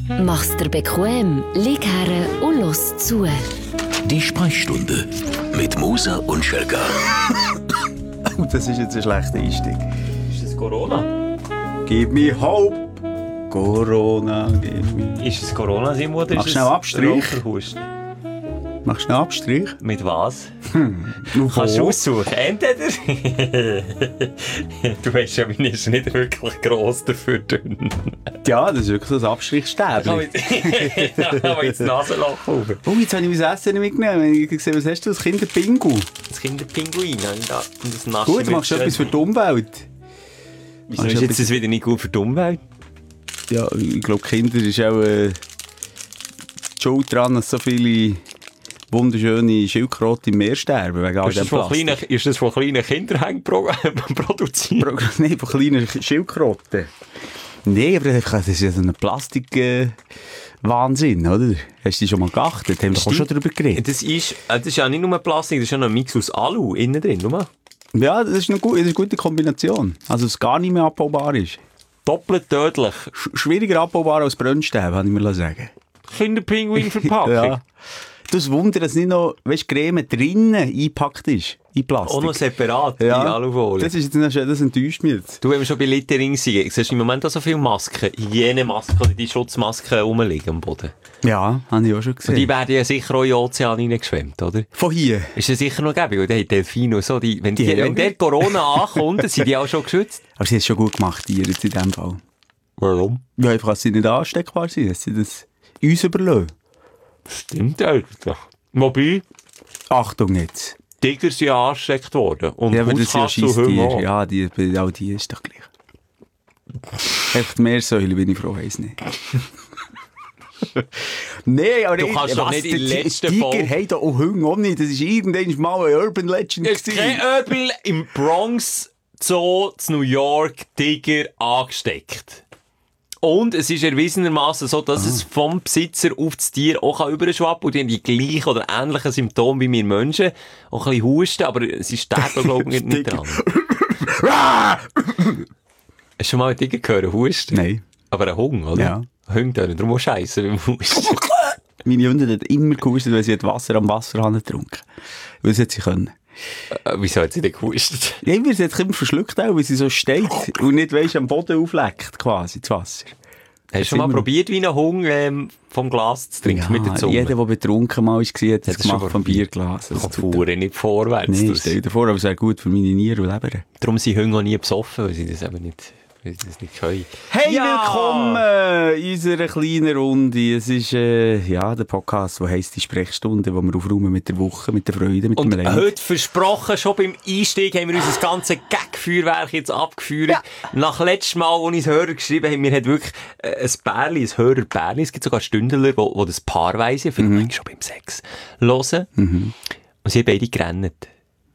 Mach's dir bequem, lieg her und los zu. Die Sprechstunde mit Musa und Schelga. Das ist jetzt ein schlechter Einstieg. Ist das Corona? Gib mir Hope. Corona, gib mir. Ist es Corona, Simon, oder Mach ist schnell es Abstrich. Raucherhusten? Machst du einen Abstrich? Mit was? Kannst Kannst du aussuchen? Entweder... Du weißt ja, meine ist nicht wirklich gross dafür dünn. Ja, das ist wirklich so ein Abstrichstäbchen. Aber ins Nasenloch rauf. Oh, jetzt habe ich mein Essen nicht mitgenommen. Ich habe gesehen, was hast du? Das Kinderpingu. Das Kinderpinguin. Und das nasche Gut, machst du etwas für die Umwelt. Wieso ist jetzt das wieder nicht gut für die Umwelt? Ja, ich glaube, Kinder ist auch die Schuld daran, dass so viele wunderschöne Schildkröten im Meer sterben. Wegen all Ist das von kleinen Kindern produziert? Nein, von kleinen Schildkröten. Nein, aber das ist ja so ein Plastik-Wahnsinn, oder? Hast du die schon mal geachtet? Haben wir auch schon darüber geredet? Das ist ja nicht nur Plastik, das ist ja noch ein Mix aus Alu innen drin. Nur. Ja, das ist eine gute Kombination. Also, dass es gar nicht mehr abbaubar ist. Doppelt tödlich. Schwieriger abbaubar als Brennstäbe, kann ich mir sagen. Kinderpinguin-Verpackung. Ja. Das Wunder, dass nicht noch, weißt, Creme drinnen eingepackt ist. In Plastik. Auch noch separat, ja. in Alufolie. Das ist jetzt noch schön, das enttäuscht mich jetzt. Du, wenn wir schon bei Littering sind, siehst du im Moment auch so viele Masken, Hygienemasken oder die Schutzmasken rumliegen am Boden. Ja, habe ich auch schon gesehen. Und die werden ja sicher auch in den Ozean reingeschwemmt, oder? Von hier? Ist das sicher noch gäbig, weil die Delfine und so, wenn der Corona ankommt, dann sind die auch schon geschützt. Aber sie haben es schon gut gemacht, die jetzt in dem Fall. Warum? Ja, einfach, dass sie nicht ansteckbar sind, dass sie das uns überlassen. Stimmt eigentlich. Wobei, Achtung jetzt. Tiger sind ja angesteckt worden. Und Ja, aber das sind ja Hauskatzen und Hunde Scheisstiere. auch. Ja, auch die ist doch gleich. Echt Meersäule, bin ich froh, weiss nicht. Nein, aber Du kannst doch nicht in der letzten Tiger Folge... haben doch auch Hunde auch nicht. Das war irgendwann mal ein Urban Legend. Es ist kein Öbel im Bronx Zoo zu New York Tiger angesteckt. Und es ist erwiesenermaßen so, dass es vom Besitzer auf das Tier auch überschwappen und die haben die gleichen oder ähnlichen Symptome wie wir Menschen. Auch ein bisschen Husten, aber sie sterben, glaube ich, nicht dran. Hast du schon mal einen Tiger gehört, Husten? Nein. Aber ein Hund, oder? Ja. Hunde tönen darum auch scheisse beim Husten. Meine Hunde hat immer gehustet, weil sie hat Wasser am Wasserhahn getrunken. Weil sie können. Wieso hat sie denn gehustet? Ja, weil sie hat immer verschluckt, auch, weil sie so steht und nicht, weisst, am Boden aufleckt, quasi, das Wasser. Hast du schon mal probiert, wie ein Hund vom Glas zu trinken mit der Zunge? Jeder, der betrunken mal war, hat es gemacht vom Bierglas. Das fuhren nicht vorwärts. Nein, stell dir vor, aber es wäre gut für meine Nieren und Leber. Darum sind Hunde auch nie besoffen, weil sie das eben nicht... Weil sie das nicht können. Hey, Ja! willkommen in unserer kleinen Runde. Es ist der Podcast, der heisst «Die Sprechstunde», wo wir aufräumen mit der Woche, mit der Freude, mit Und dem Leben. heute versprochen, schon beim Einstieg haben wir unser ganzes Gag-Feuerwerk jetzt abgeführt. Ja. Nach letztem Mal, als ich Hörer geschrieben habe, mir hat wirklich ein Bärli, ein Hörer-Bärli, es gibt sogar Stündler, die das paarweise, vielleicht schon beim Sex, hören. Und sie haben beide gerannt.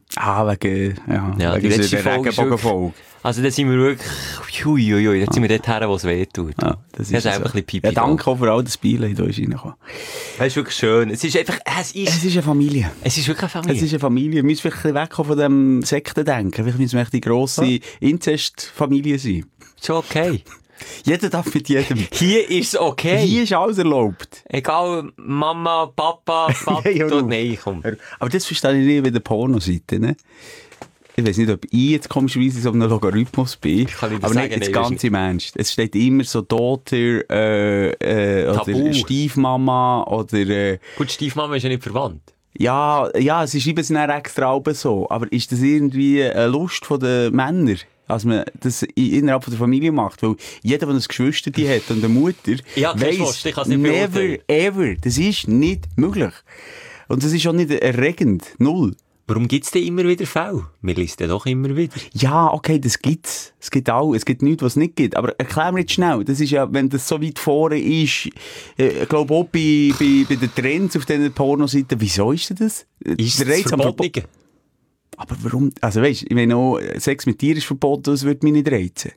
Wegen Die letzte der Folge ist Regenbogenfolge. Also da sind wir wirklich, jetzt sind wir dort her, wo es weh tut. Ja, das ist einfach ein bisschen Pipi. Ja, danke auch für all das Bielen, da ist reingekommen. Das ist wirklich schön. Es ist einfach, Es ist eine Familie. Es ist wirklich eine Familie. Es ist eine Familie. Wir müssen vielleicht ein bisschen wegkommen von dem Sektendenken. Vielleicht müssen wir echt die grosse Inzestfamilie sein. Schon okay. Jeder darf mit jedem. Hier ist es okay. Hier ist alles erlaubt. Egal, Mama, Papa, Nein, komm. Aber das verstehe ich nicht bei der Pornoseite, ne? Ich weiss nicht, ob ich jetzt komischerweise so einem Logarithmus bin. Aber nicht jetzt ganz im Ernst. Es steht immer so Daughter, oder Stiefmama, oder, Gut, Stiefmama ist ja nicht verwandt. Ja, sie schreiben es dann extra auch so. Aber ist das irgendwie eine Lust von den Männern? Dass man das innerhalb von der Familie macht. Weil jeder, der ein Geschwister hat und eine Mutter, weiss, never ever. Das ist nicht möglich. Und das ist auch nicht erregend. Null. Warum gibt's denn immer wieder Fälle? Wir lesen ja doch immer wieder. Ja, okay, das gibt's. Es gibt auch. Es gibt nichts, was es nicht gibt. Aber erklär mir jetzt schnell. Das ist ja, wenn das so weit vorne ist, ich glaube auch bei den Trends auf diesen Pornoseiten, wieso ist das? Ist das verboten? Aber warum? Also weisst, ich meine auch, Sex mit Tieren ist verboten, das würde mich nicht reizen.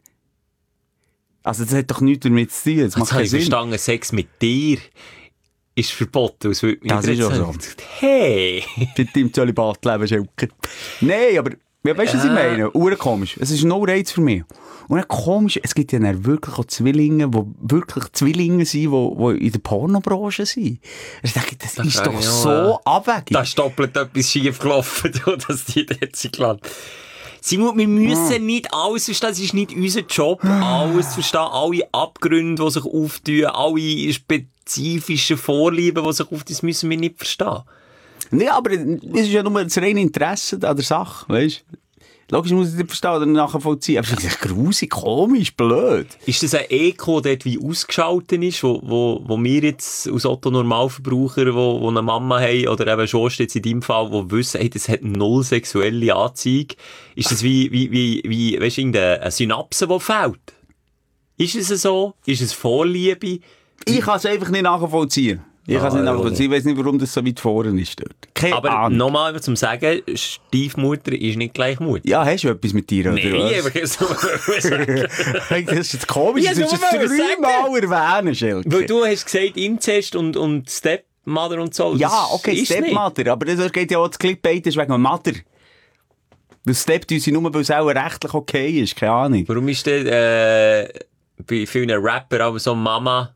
Also das hat doch nichts damit zu tun. Das macht keinen Sinn. Verstanden, Sex mit dir ist verboten. Das ist auch so. Hey! Mit deinem Zölibat leben, Schelker. Nein, aber Ja, weißt du, was ich meine? Urkomisch. Es ist no Reiz für mich. Und dann komisch, es gibt ja dann wirklich auch Zwillinge, die wirklich Zwillinge sind, die in der Pornobranche sind. Ich denke, das ist doch so abwegig. Da ist doppelt etwas schief gelaufen, dass die dort sind gelandet. Simon, wir müssen nicht alles verstehen, es ist nicht unser Job, alles zu verstehen, alle Abgründe, die sich auftun, alle spezifischen Vorlieben, die sich auftun, das müssen wir nicht verstehen. Nee, aber es ist ja nur das reine Interesse an der Sache, weißt du? Logisch muss ich das verstehen oder nachvollziehen. Aber es ist grusig, komisch, blöd. Ist das ein Eko, der wie ausgeschaltet ist, wo wir jetzt als Otto-Normalverbraucher, wo eine Mama haben, oder eben schon jetzt in deinem Fall, wo wissen, hey, das hat null sexuelle Anzeige? Ist das wie weißt du, eine Synapse, die fehlt? Ist es so? Ist es Vorliebe? Ich kann es einfach nicht nachvollziehen. Ich weiß nicht, warum das so weit vorne ist dort. Keine Aber Ahnung. Nochmal zum Sagen, Stiefmutter ist nicht gleich Mutter. Ja, hast du etwas mit dir, oder nee, was? Einfach so sagen. Das ist jetzt komisch, das ist jetzt 3-mal erwähnen, Schelke. Weil du hast gesagt, Inzest und Stepmother und so. Ja, okay, Stepmother, aber das geht ja auch das Clickbait, das ist wegen Mother. Das steppt uns nur, weil es auch rechtlich okay ist, keine Ahnung. Warum ist denn bei vielen Rappern aber so Mama...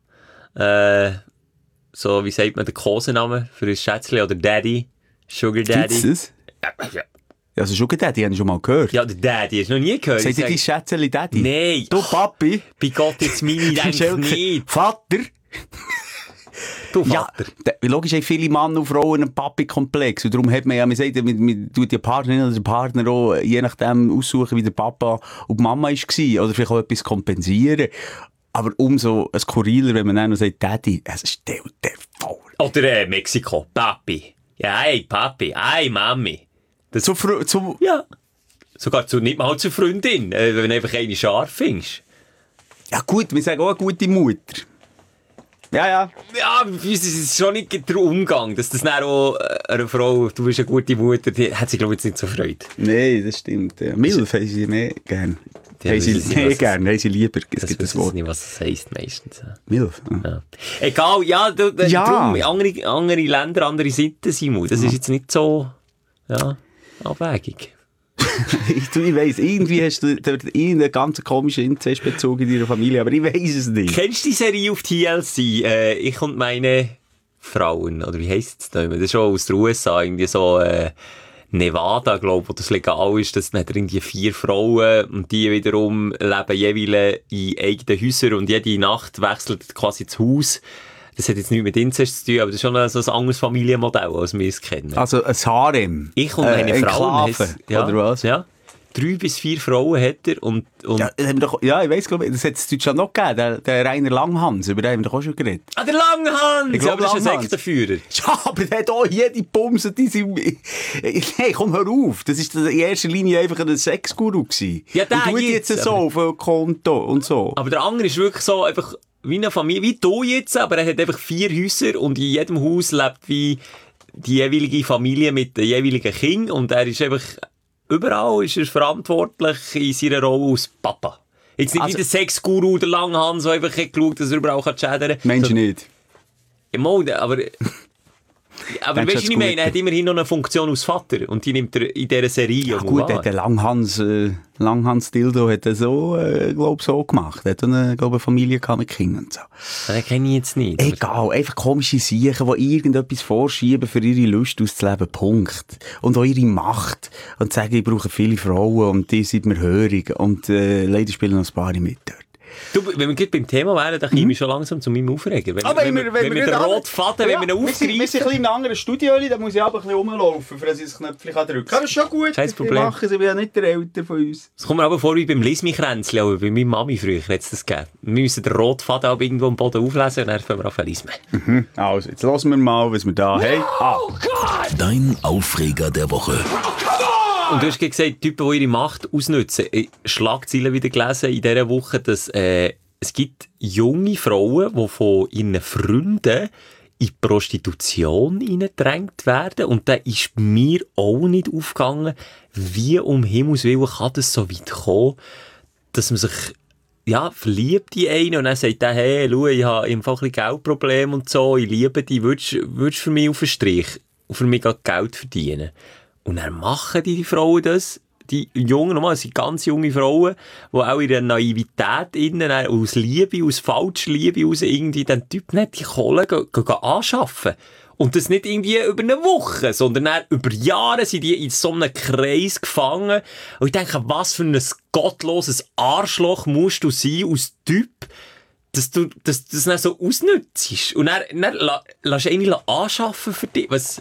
so, wie sagt man, der Kosename für ein Schätzchen oder Daddy, Sugar Daddy. Gibt's das? Ja, also Sugar Daddy habe ich schon mal gehört. Ja, der Daddy, hast du noch nie gehört? Sagt ihr die Schätzchen Daddy? Nein. Du Papi? Bei Gott jetzt meine denke nicht. Vater? Du Vater. Ja, logisch haben viele Männer und Frauen einen Papi-Komplex. Und darum hat man ja, man sagt, man tut die Partnerin oder den Partner auch je nachdem aussuchen, wie der Papa und die Mama war. Oder vielleicht auch etwas kompensieren. Aber umso skurriler, wenn man dann noch sagt, Daddy, es ist der vor. Oder Mexiko, Papi. Ja, hey, Papi, hey, Mami. Das ja. Sogar nicht mal zur Freundin, wenn du einfach eine scharf findest. Ja gut, wir sagen auch eine gute Mutter. Ja. Ja, es ist schon nicht der Umgang, dass das dann auch eine Frau, du bist eine gute Mutter, die hat sie, glaube ich, jetzt nicht so Freude. Nein, das stimmt. Milf haben sie mehr gern. Haben sie mehr gern, haben sie lieber. Es gibt das Wort. Nicht, was das heisst meistens. Milf. Ja. Egal, ja, darum, andere Länder, andere Seiten, Simon. Das ist jetzt nicht so, ja, abwägig. Ich weiss, irgendwie hast du irgendeinen ganz komischen Inzestbezug in deiner Familie, aber ich weiss es nicht. Kennst du die Serie auf TLC? Ich und meine Frauen, oder wie heisst es denn? Das ist schon aus den USA, irgendwie so, Nevada, glaube ich, wo das legal ist, dass hat irgendwie 4 Frauen und die wiederum leben jeweils in eigenen Häusern und jede Nacht wechselt quasi das Haus. Das hat jetzt nichts mit Inzest zu tun, aber das ist schon so ein anderes Familienmodell, als wir es kennen. Also ein Harem? Ich und meine Frauen. Ja, oder was? Ja. 3 bis 4 Frauen hat er und ja, ich weiss, glaube ich, das hat es in Deutschland noch gegeben, der Rainer Langhans, über den haben wir doch auch schon geredet. Ah, der Langhans! Ich glaube, das ist ein Sektenführer. Ja, aber der hat auch jede Bumse, die sind... Hey, komm, hör auf, das war in erster Linie einfach ein Sexguru gewesen. Ja, der tut jetzt so auf ein Konto und so. Aber der andere ist wirklich so einfach wie eine Familie, wie du jetzt, aber er hat einfach 4 Häuser und in jedem Haus lebt wie die jeweilige Familie mit den jeweiligen Kindern und er ist einfach... Überall ist er verantwortlich in seiner Rolle als Papa. Jetzt nicht wie der Sexguru, der Langhans, der einfach geschaut, dass er überall schädern kann. Meinst du nicht? Aber weißt du, was ich meine? Er hat immerhin noch eine Funktion als Vater und die nimmt er in dieser Serie. Ja gut, der Langhans Dildo hat er so, glaube ich, so gemacht. Er hat eine Familie mit Kindern und so. Den kenne ich jetzt nicht. Egal, einfach komische Siechen, die irgendetwas vorschieben für ihre Lust auszuleben, Punkt. Und auch ihre Macht. Und sagen, ich brauche viele Frauen und die sind mir hörig. Und leider spielen noch ein paar mit dort. Du, wenn wir beim Thema wären, dann komme ich schon langsam zu meinem Aufregen. Wenn wir den roten Faden, wenn wir ihn aufgreifen... Wir sind ein bisschen in einem anderen Studio, da muss ich aber ein bisschen rumlaufen, für dass ich das Knöpfchen drücken kann. Das ist schon gut. Kein Problem. Wir machen es, ich bin ja nicht der Älter von uns. Es kommt mir aber vor wie beim Lismi-Kränzchen, aber bei meiner Mami früher hat es das gegeben. Wir müssen den roten Faden auch irgendwo am Boden auflesen und dann fangen wir an Lismi. Also, jetzt hören wir mal, was wir da haben. Oh Gott! Dein Aufreger der Woche. Und du hast gesagt, Typen, die ihre Macht ausnutzen. Schlagzeilen wieder gelesen in dieser Woche, dass es gibt junge Frauen, die von ihren Freunden in die Prostitution hineingedrängt werden. Und da ist mir auch nicht aufgegangen, wie um Himmels Willen kann das so weit kommen, dass man sich verliebt in einen und dann sagt der, hey, schau, ich habe einfach ein bisschen Geldprobleme und so, ich liebe dich, würdest für mich auf den Strich, für mich Geld verdienen? Und dann machen die Frauen das, die Jungen, nochmal, es sind ganz junge Frauen, die auch ihre Naivität innen, aus Liebe, aus falscher Liebe raus, irgendwie den Typ nicht die Kohle anschaffen. Und das nicht irgendwie über eine Woche, sondern dann über Jahre sind die in so einem Kreis gefangen. Und ich denke, was für ein gottloses Arschloch musst du sein als Typ, dass du das dann so ausnützt. Und dann lässt du einen anschaffen für dich. Was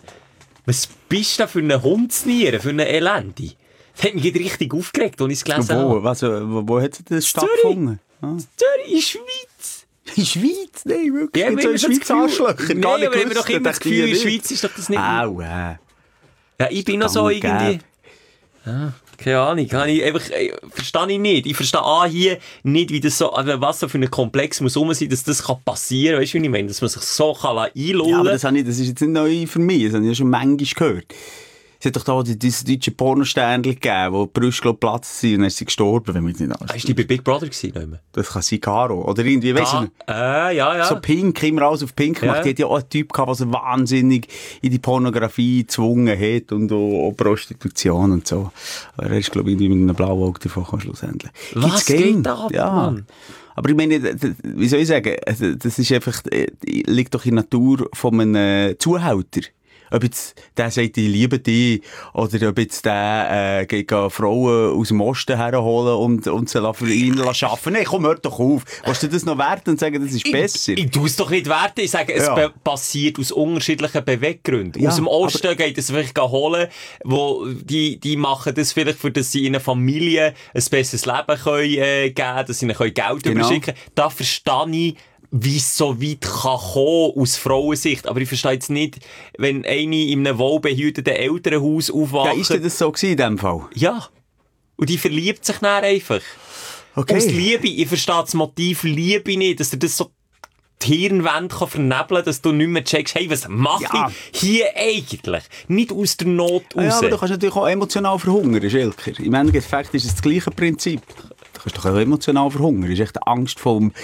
bist du da für eine Hundsniere, für eine Elende? Das hat mich richtig aufgeregt, als ich es gelesen habe. Wo hat das stattgefunden? Zürich, in der Schweiz. In Schweiz? Nein, wirklich. Ja, so in Schweiz Arschlöcher. Nein, aber wir haben doch immer das Gefühl, in der Schweiz ist doch das nicht... Au, Ja, ich bin noch so irgendwie... Ja, keine Ahnung. Verstehe ich nicht. Ich verstehe hier nicht, wie das so, also was so für ein Komplex muss sein, dass das passieren kann. Weißt du, wie ich meine? Dass man sich so einlullen kann. Ja, aber das ist jetzt nicht neu für mich. Das habe ich ja schon manchmal gehört. Es hat doch da diese deutschen Pornosternchen gegeben, wo die Brüste geplatzt sind und dann ist sie gestorben, wenn man nicht anschaut. Hast du bei Big Brother gewesen? Das kann sein Caro. Oder irgendwie, weißt du? Ja. So pink, immer alles auf pink gemacht. Die hat ja auch einen Typ gehabt, der so wahnsinnig in die Pornografie gezwungen hat und auch Prostitution und so. Aber er ist, glaube ich, mit einem blauen Auge davon schlussendlich. Was geht da ab, Mann? Aber ich meine, wie soll ich sagen, das ist einfach, liegt doch in der Natur von einem Zuhälter. Ob jetzt der sagt, ich liebe dich, oder ob jetzt der geht Frauen aus dem Osten herholen und sie für ihn arbeiten. Nein, komm, hör doch auf. Willst du das noch werten und sagen, das ist besser? Ich tue es doch nicht werten. Ich sage, es passiert aus unterschiedlichen Beweggründen. Ja, aus dem Osten geht es vielleicht holen, wo die machen das vielleicht, für dass sie in einer Familie ein besseres Leben können, geben, dass sie ihnen Geld überschicken können. Da verstehe ich, wie es so weit kann kommen aus Frauensicht. Aber ich verstehe jetzt nicht, wenn eine in einem wohlbehüteten Elternhaus aufwacht. Ja, ist denn das so gewesen in dem Fall? Ja. Und die verliebt sich dann einfach. Okay. Aus Liebe. Ich verstehe das Motiv Liebe nicht, dass er das so die Hirnwände vernebeln kann, dass du nicht mehr checkst, hey, was mache ich hier eigentlich? Nicht aus der Not raus. Ja, aber du kannst natürlich auch emotional verhungern, Schilker. Im Endeffekt ist es das gleiche Prinzip. Du kannst doch auch emotional verhungern. Es ist echt die Angst vom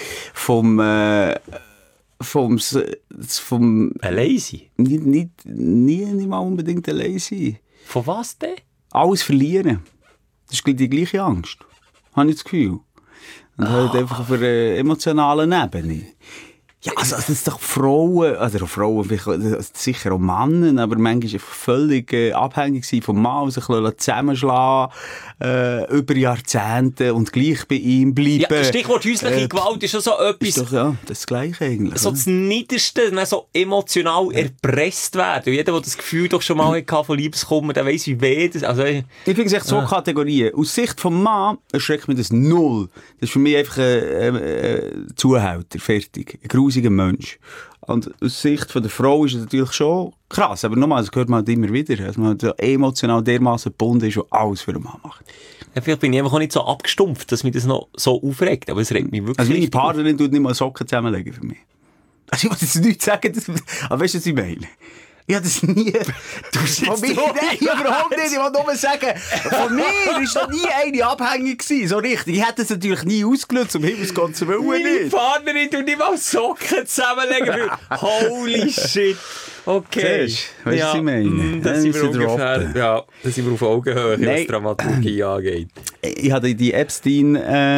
allein sein? Nicht mal unbedingt allein sein. Von was denn? Alles verlieren. Das ist die gleiche Angst. Habe ich das Gefühl. Und halt einfach auf einer emotionalen Ebene. Ja, also das ist doch Frauen, also auch Frauen, sicher auch Männer, aber manchmal ist völlig abhängig vom Mann, sich zusammenschlagen über Jahrzehnte und gleich bei ihm bleiben. Ja, Stichwort häusliche Gewalt ist schon so etwas... Ist doch ja das Gleiche eigentlich. So das Niederste, dann so emotional erpresst werden. Und jeder, der das Gefühl doch schon mal hatte von Liebeskummer, der weiss, wie weh das... Also, ich finde es echt so Kategorien. Aus Sicht vom Mann erschreckt mich das null. Das ist für mich einfach ein Zuhälter, fertig. Ein Mensch. Und aus Sicht von der Frau ist es natürlich schon krass, aber nochmal, das hört man halt immer wieder, dass man so emotional dermaßen gebunden ist und alles für den Mann macht. Ja, vielleicht bin ich einfach auch nicht so abgestumpft, dass mich das noch so aufregt, aber es regt mich wirklich. Also meine Partnerin tut nicht mal Socken zusammenlegen für mich. Also ich will jetzt nicht sagen, aber weißt du, was ich meine? Ich habe das nie... Du von mir, nein, überhaupt nicht. Ich will nur sagen, von mir ist noch nie eine abhängig gewesen, so richtig. Ich hätte es natürlich nie ausgelöst, um Himmels Gottes Willen nicht. Meine Partnerin tut nicht mal Socken zusammenlegen. Holy shit. Okay. Weißt du, was ich meine? Das sind wir auf Augenhöhe, was Dramaturgie angeht. Ich habe die Epstein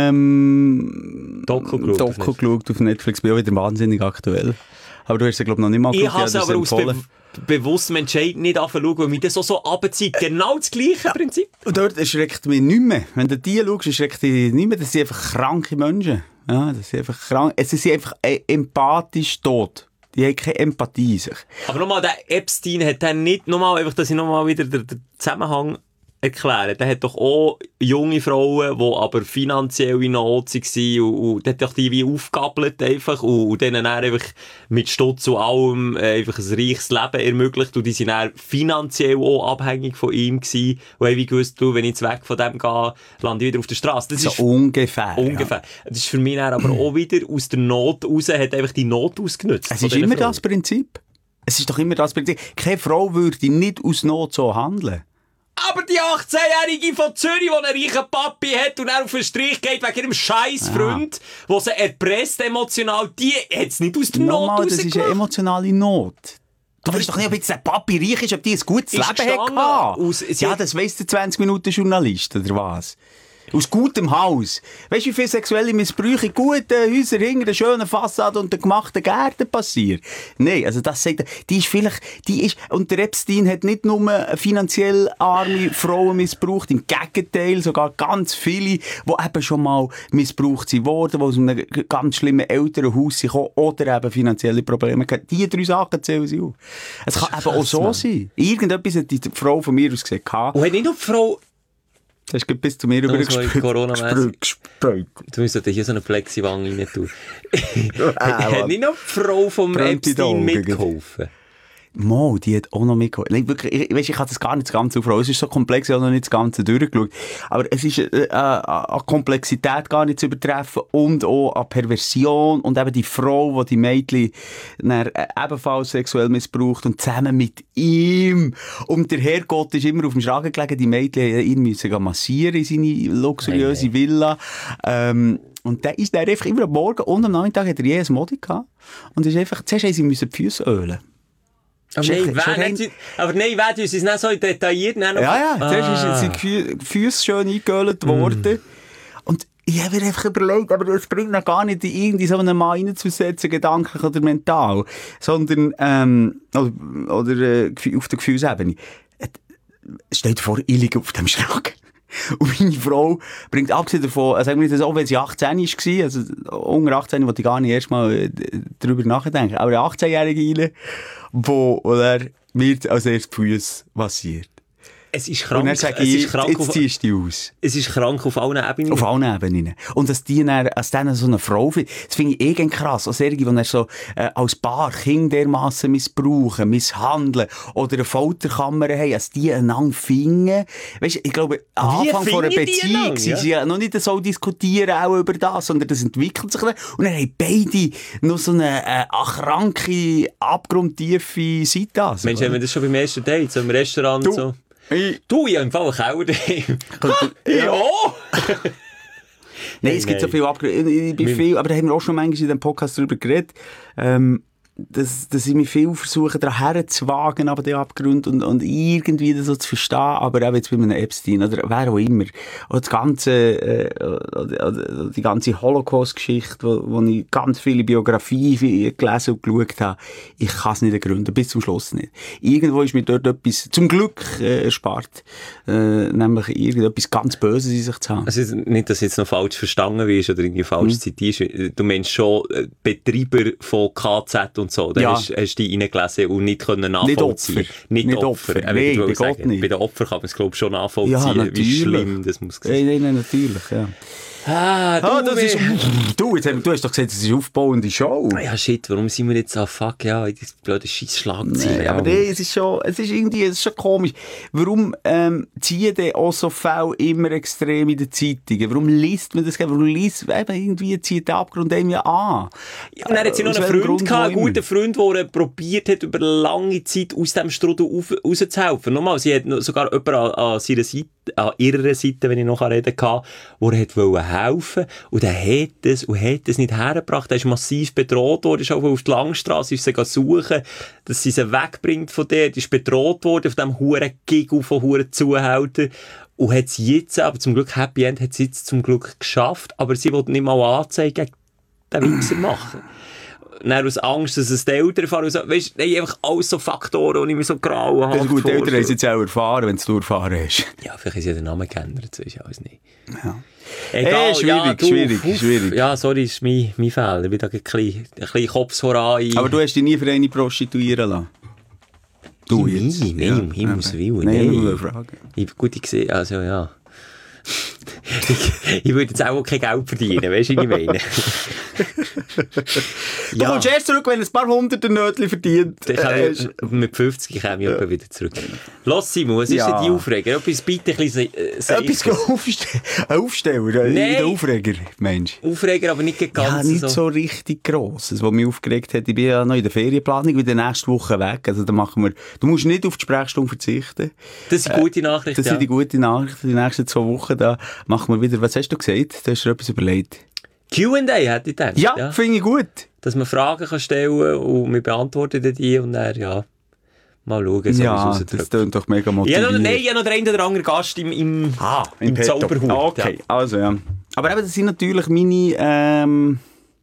Doku geschaut auf Netflix. Bin auch wieder wahnsinnig aktuell. Aber du hast ja, glaube ich, noch nicht mal geschaut. Ich habe es aber aus bewusstem Entscheid nicht anfangen, weil mich das so abzieht. Genau das gleiche Prinzip. Und dort erschreckt mich nicht mehr. Wenn du die schaust, erschreckt dich nicht mehr. Das sind einfach kranke Menschen. Ja, das sind einfach krank. Es sind einfach empathisch tot. Die haben keine Empathie in sich. Aber nochmal, der Epstein hat dann nicht nochmal, einfach, dass ich nochmal wieder den Zusammenhang erklären. Der hat doch auch junge Frauen, die aber finanziell in Not waren und der hat doch die wie aufgabelt einfach und denen dann einfach mit Stutz und allem einfach ein reiches Leben ermöglicht und die sind dann finanziell auch abhängig von ihm gewesen und haben wie gewusst, du, wenn ich jetzt weg von dem gehe, lande ich wieder auf der Straße. Das ist ungefähr. Ja. Das ist für mich dann aber auch wieder aus der Not raus, hat einfach die Not ausgenutzt. Es ist immer das Prinzip. Es ist doch immer das Prinzip. Keine Frau würde nicht aus Not so handeln. Aber die 18-Jährige von Zürich, die einen reichen Papi hat und dann auf den Strich geht wegen ihrem Scheissfreund, der sie erpresst emotional, die hat es nicht aus der Not rausgemacht. Das ist eine emotionale Not. Du weißt doch nicht, ob jetzt der Papi reich ist, ob die ein gutes Leben hat. Ja, das weiss der 20-Minuten-Journalist, oder was? Aus gutem Haus. Weißt du, wie viele sexuelle Missbrüche in guten Häusern hinter der schönen Fassade und den gemachten Gärten passieren? Nein, also das sagt und der Epstein hat nicht nur finanziell arme Frauen missbraucht, im Gegenteil, sogar ganz viele, die eben schon mal missbraucht wurden, die aus einem ganz schlimmen Elternhaus sind oder eben finanzielle Probleme hatten. Die 3 Sachen zählen sie auf. Es kann eben auch so sein. Irgendetwas hat die Frau von mir aus gesehen. Und hat nicht noch die Frau... Das ist bis zu mir rübergespült. Du musst hier so eine Plexiwange rein tun. Hat nicht noch die Frau vom Epstein mitgeholfen? Mo, die hat auch noch mitgeholfen. Nein, wirklich, ich kann das gar nicht das Ganze aufrollen. Es ist so komplex, ich habe noch nicht das Ganze durchgeschaut. Aber es ist an Komplexität gar nicht zu übertreffen und auch an Perversion und eben die Frau, die die Mädchen ebenfalls sexuell missbraucht und zusammen mit ihm. Und der Herrgott ist immer auf dem Schragen gelegen. Die Mädchen ihn müssen massieren in seine luxuriöse Villa. Und der ist einfach immer am Morgen und am Nachmittag hat er je ein Modi gehabt. Und ist einfach, zuerst haben sie die Füße ölen. Aber nein, werden sie es nicht so detailliert nennen? Ja, zuerst sind die Füße schön eingeölt worden. Und ich habe mir einfach überlegt, aber das bringt noch gar nicht irgendwie so einen Mann reinzusetzen, gedanklich oder mental, sondern oder auf der Gefühlsebene. Stell dir vor, ich liege auf dem Schrank. Und meine Frau bringt, abgesehen davon, sagen wir das auch, wenn sie 18 war, also unter 18 wollte ich gar nicht erst mal darüber nachdenken, aber eine 18-Jährige rein, wo er mir als erstes die Füße massiert. Es ist krank. Und dann sage ich, jetzt ziehst du die aus. Es ist krank auf allen Ebenen. Auf allen Ebenen. Und dass die dann, so eine Frau, das finde ich krass. Auch solche, die dann so, als Paar Kinder dermassen missbrauchen, misshandeln oder eine Folterkammer haben, dass die einander finden. Weisst, ich glaube, am Anfang von einer Beziehung, sie ja noch nicht so diskutieren auch über das, sondern das entwickelt sich dann. Und dann haben beide noch so eine, kranke, abgrundtiefe Seite. Also. Mensch, haben wir das schon beim ersten Date, so im Restaurant und so? Du, ich habe im Fall einen Keller daheim. Ja! Nein, es gibt so viel Abgründe. Aber da haben wir auch schon manchmal in diesem Podcast darüber geredet, dass ich mich viel versuche, daran herzuwagen, aber die Abgründe und irgendwie das so zu verstehen, aber auch jetzt bei einem Epstein oder wer auch immer. Und das ganze, die ganze Holocaust-Geschichte, wo ich ganz viele Biografien gelesen und geschaut habe, ich kann es nicht ergründen, bis zum Schluss nicht. Irgendwo ist mir dort etwas, zum Glück, erspart, nämlich irgendetwas ganz Böses in sich zu haben. Also nicht, dass du jetzt noch falsch verstanden wirst oder irgendwie falsch zitierst. Du meinst schon Betreiber von KZ und so, da hast du die reingelesen und nicht können nachvollziehen. Nicht Opfer. Nein, bei Gott nicht. Bei den Opfern kann man es, glaube ich, schon nachvollziehen, wie schlimm das muss sein. Nein, natürlich, ja. Du hast doch gesagt, es ist eine aufbauende Show. Ja, shit, warum sind wir jetzt fuck, ja, in diese blöde Scheissschlagzeilen. Nee, aber es ist schon komisch. Warum ziehen denn auch so Fälle immer extrem in den Zeitungen? Warum liest man das? Warum liest irgendwie zieht der Abgrund einem ja an? Ja, und dann hat sie noch einen Freund gehabt, einen guten Freund, der probiert hat, über lange Zeit aus dem Strudel rauszuhelfen. Nochmal, sie hat sogar jemanden an ihrer Seite, wenn ich noch reden kann, der hat helfen und er hat es nicht hergebracht. Er ist massiv bedroht worden, ist auch auf die Langstrasse, ist sie suchen, dass sie sie wegbringt von der. Die ist bedroht worden auf diesem huren Giggle von huren Zuhältern und hat sie jetzt, aber zum Glück Happy End, hat sie jetzt zum Glück geschafft, aber sie wollte nicht mal Anzeige gegen den Wichser machen. Dann aus Angst, dass es die Eltern erfahren. So, weißt, einfach alles so Faktoren, die ich mir so grau habe. Gut, die Eltern haben es jetzt auch erfahren, wenn du erfahren hast. Ja, vielleicht haben sie den Namen geändert, so ist alles nicht. Ja. Egal, schwierig. Ja, sorry, das ist mein Fehler. Ich bin da ein bisschen Kopfshorei. Aber du hast dich nie für eine prostituieren lassen? Du jetzt? Nein, um Himmels Willen. Nein, Frage. Gut, ich sehe, also ja. Ich würde jetzt auch kein Geld verdienen, weißt du, was ich meine? Du kommst erst zurück, wenn du ein paar hundert Nötchen verdient. Mit 50 komme ich wieder zurück. Los, Simon, was ist denn die Aufreger? Etwas bitte ein bisschen ein Aufsteller in den Aufreger, Mensch. Aufreger, aber nicht ganz ja, nicht so richtig gross. Was mich aufgeregt hat, ich bin ja noch in der Ferienplanung, wieder nächste Woche weg. Also da machen wir, du musst nicht auf die Sprechstunde verzichten. Das sind gute Nachrichten. Das sind die gute Nachrichten. Die nächsten 2 Wochen, da machen wir wieder, was hast du gesagt? Da hast du dir etwas überlegt. Q&A, hätte ich gedacht. Ja. Finde ich gut. Dass man Fragen kann stellen und wir beantworten die und dann, ja. Mal schauen, so Ja, das klingt doch mega motivierend. Ich habe noch den einen oder anderen Gast im Zauberhut. Okay, ja. Also ja. Aber eben, das sind natürlich meine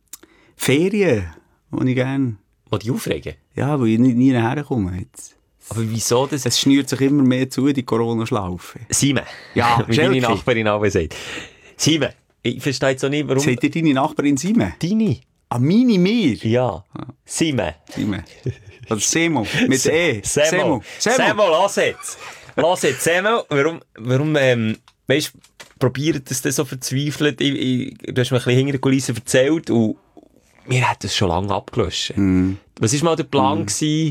Ferien, die ich gerne... Die dich aufregen? Ja, weil ich nie herkomme jetzt. Aber wieso das? Es schnürt sich immer mehr zu, die Corona-Schlaufe. Simon. Ja, wie deine Nachbarin auch sagt. Simon, ich verstehe jetzt auch nicht, warum... Seht ihr deine Nachbarin Simon? Deine? Ah, meine mir? Ja. Simon. Simon. Oder Semo, mit E. Semo, lass jetzt. Semo, warum weißt du, probiert das so verzweifelt? Du hast mir ein bisschen hinter den Kulissen erzählt und wir hätten es schon lange abgelöscht. Was war mal der Plan gewesen?